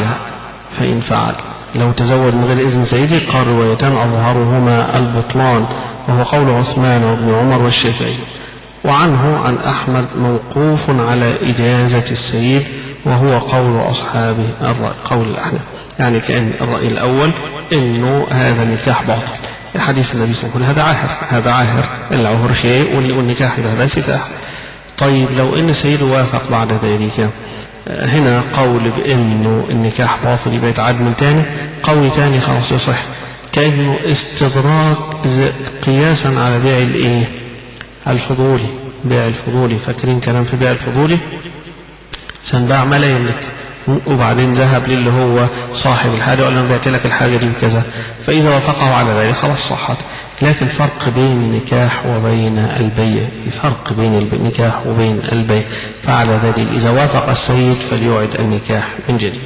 فعل لو تزوج من غير إذن سيده قال روايتان أظهرهما البطلان، وهو قول عثمان وابن عمر والشافعي، وعنه عن أحمد موقوف على إجازة السيد، وهو قول أصحابه قول الأحناف. يعني كأن الرأي الأول إنه هذا النكاح باطل. الحديث النبي صلى الله عليه وسلم هذا عاهر، العهر شيء والنكاح هذا سفاح. طيب لو ان سيده وافق بعد ذلك، هنا قول بانه النكاح باطل يبقى يتعاد من تاني، قول تاني خلاص يصح، كأنه استدراك قياسا على بيع الايه الفضولي، بيع الفضولي. فاكرين كلام في بيع الفضولي؟ سنباع ما لا يملك، وبعدين ذهب للي هو صاحب الحاجة وقال له انا بعت لك الحاجة دي بكذا، فإذا وافقه على ذلك خلاص صحت. لكن فرق بين النكاح وبين البيع، فرق بين النكاح وبين البيع. فعلى ذلك إذا وافق السيد فليعد النكاح من جديد.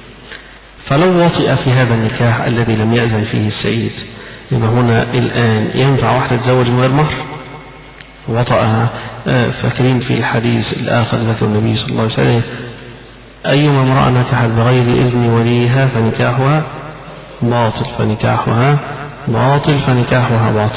فلو وطئ في هذا النكاح الذي لم يأذن فيه السيد، يبقى هنا الآن ينفع واحدة تزوج من غير مهر وطئها. فاكرين في الحديث الآخر ذكر النبي صلى الله عليه وسلم أيما امرأة نكحت بغير إذن وليها فنكاحها باطل، فنكاحها باطل، فنكاحها باطل.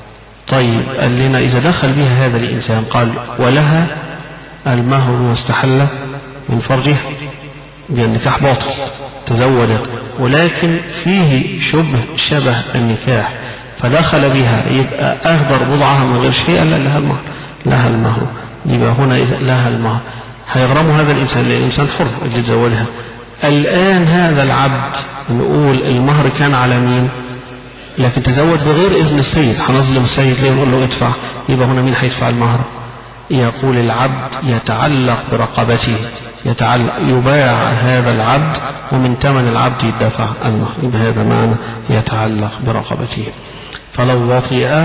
طيب قال لنا إذا دخل بها هذا الإنسان قال ولها المهر واستحل من فرجه، النكاح باطل، تزوجت ولكن فيه شبه النكاح فدخل بها، يبقى أهدر بضعها من غير شيء، لا لها المهر، لها المهر. يبقى هنا إذا لها المهر هيغرم هذا الإنسان، لأن الإنسان حر اللي يتزوجها. الآن هذا العبد نقول المهر كان على مين؟ لكن تزوج بغير إذن السيد، هنظلم السيد ليه ونقول له ادفع؟ يبقى هنا مين هيدفع المهر؟ يقول العبد يتعلق برقبته، يباع هذا العبد ومن ثمن العبد يدفع المهر، يبقى هذا معنى يتعلق برقبته. فلو وطئ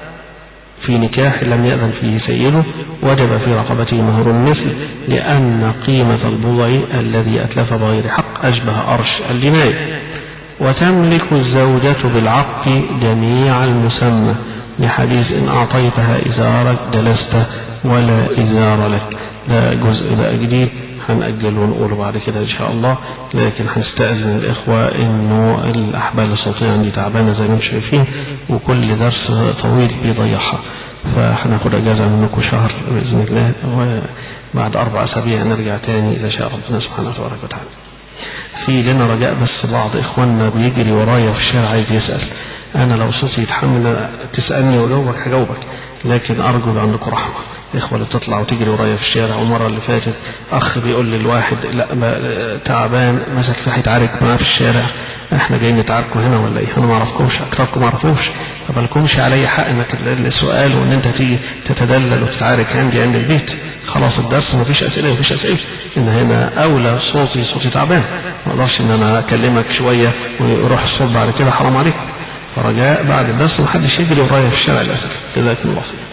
في نكاح لم يأذن فيه سيده وجب في رقبته مهر المثل، لأن قيمة البضع الذي أتلف بغير حق أشبه أرش الجناية. وتملك الزوجة بالعقد جميع المسمى، لحديث إن أعطيتها إزارك جلست ولا إزار لك. ده جزء بقى جديد هنأجل ونقوله بعد كده إن شاء الله، لكن هنستأذن الإخوة إنه الأحبال الصوتية عندي تعبانة زي ما انتم شايفين، وكل درس طويل بيضيعها، فهناخد أجازة منكم شهر بإذن الله، وبعد 4 أسابيع نرجع تاني إذا شاء ربنا سبحانه وتعالى. في لنا رجاء بس، بعض إخواننا بيجري ورايا في الشارع عايز يسأل، أنا لو صوتي يتحمل تسألني وجاوبك هجاوبك، لكن أرجو عندكم رحمة. الإخوة اللي بتطلع وتجري ورايا في الشارع، والمرة اللي فاتت أخ بيقول للواحد لا تعبان مسك فيه هيتعارك معاه في الشارع، احنا جايين نتعاركوا هنا ولا ايه؟ انا ما اعرفكمش، اكتركم ما اعرفوش، فبالكمش علي حق انك السؤال وان انت تيجي تتدلل وتتعارك عند البيت. خلاص الدرس مفيش اسئله، ان هنا اولى صوتي تعبان، ما اقدرش ان انا اكلمك شويه ويروح الصوت بعد كده، حرام عليكم. فرجاء بعد الدرس ما حدش يجري ورايا في الشارع للاسف. جزاكم الله خير.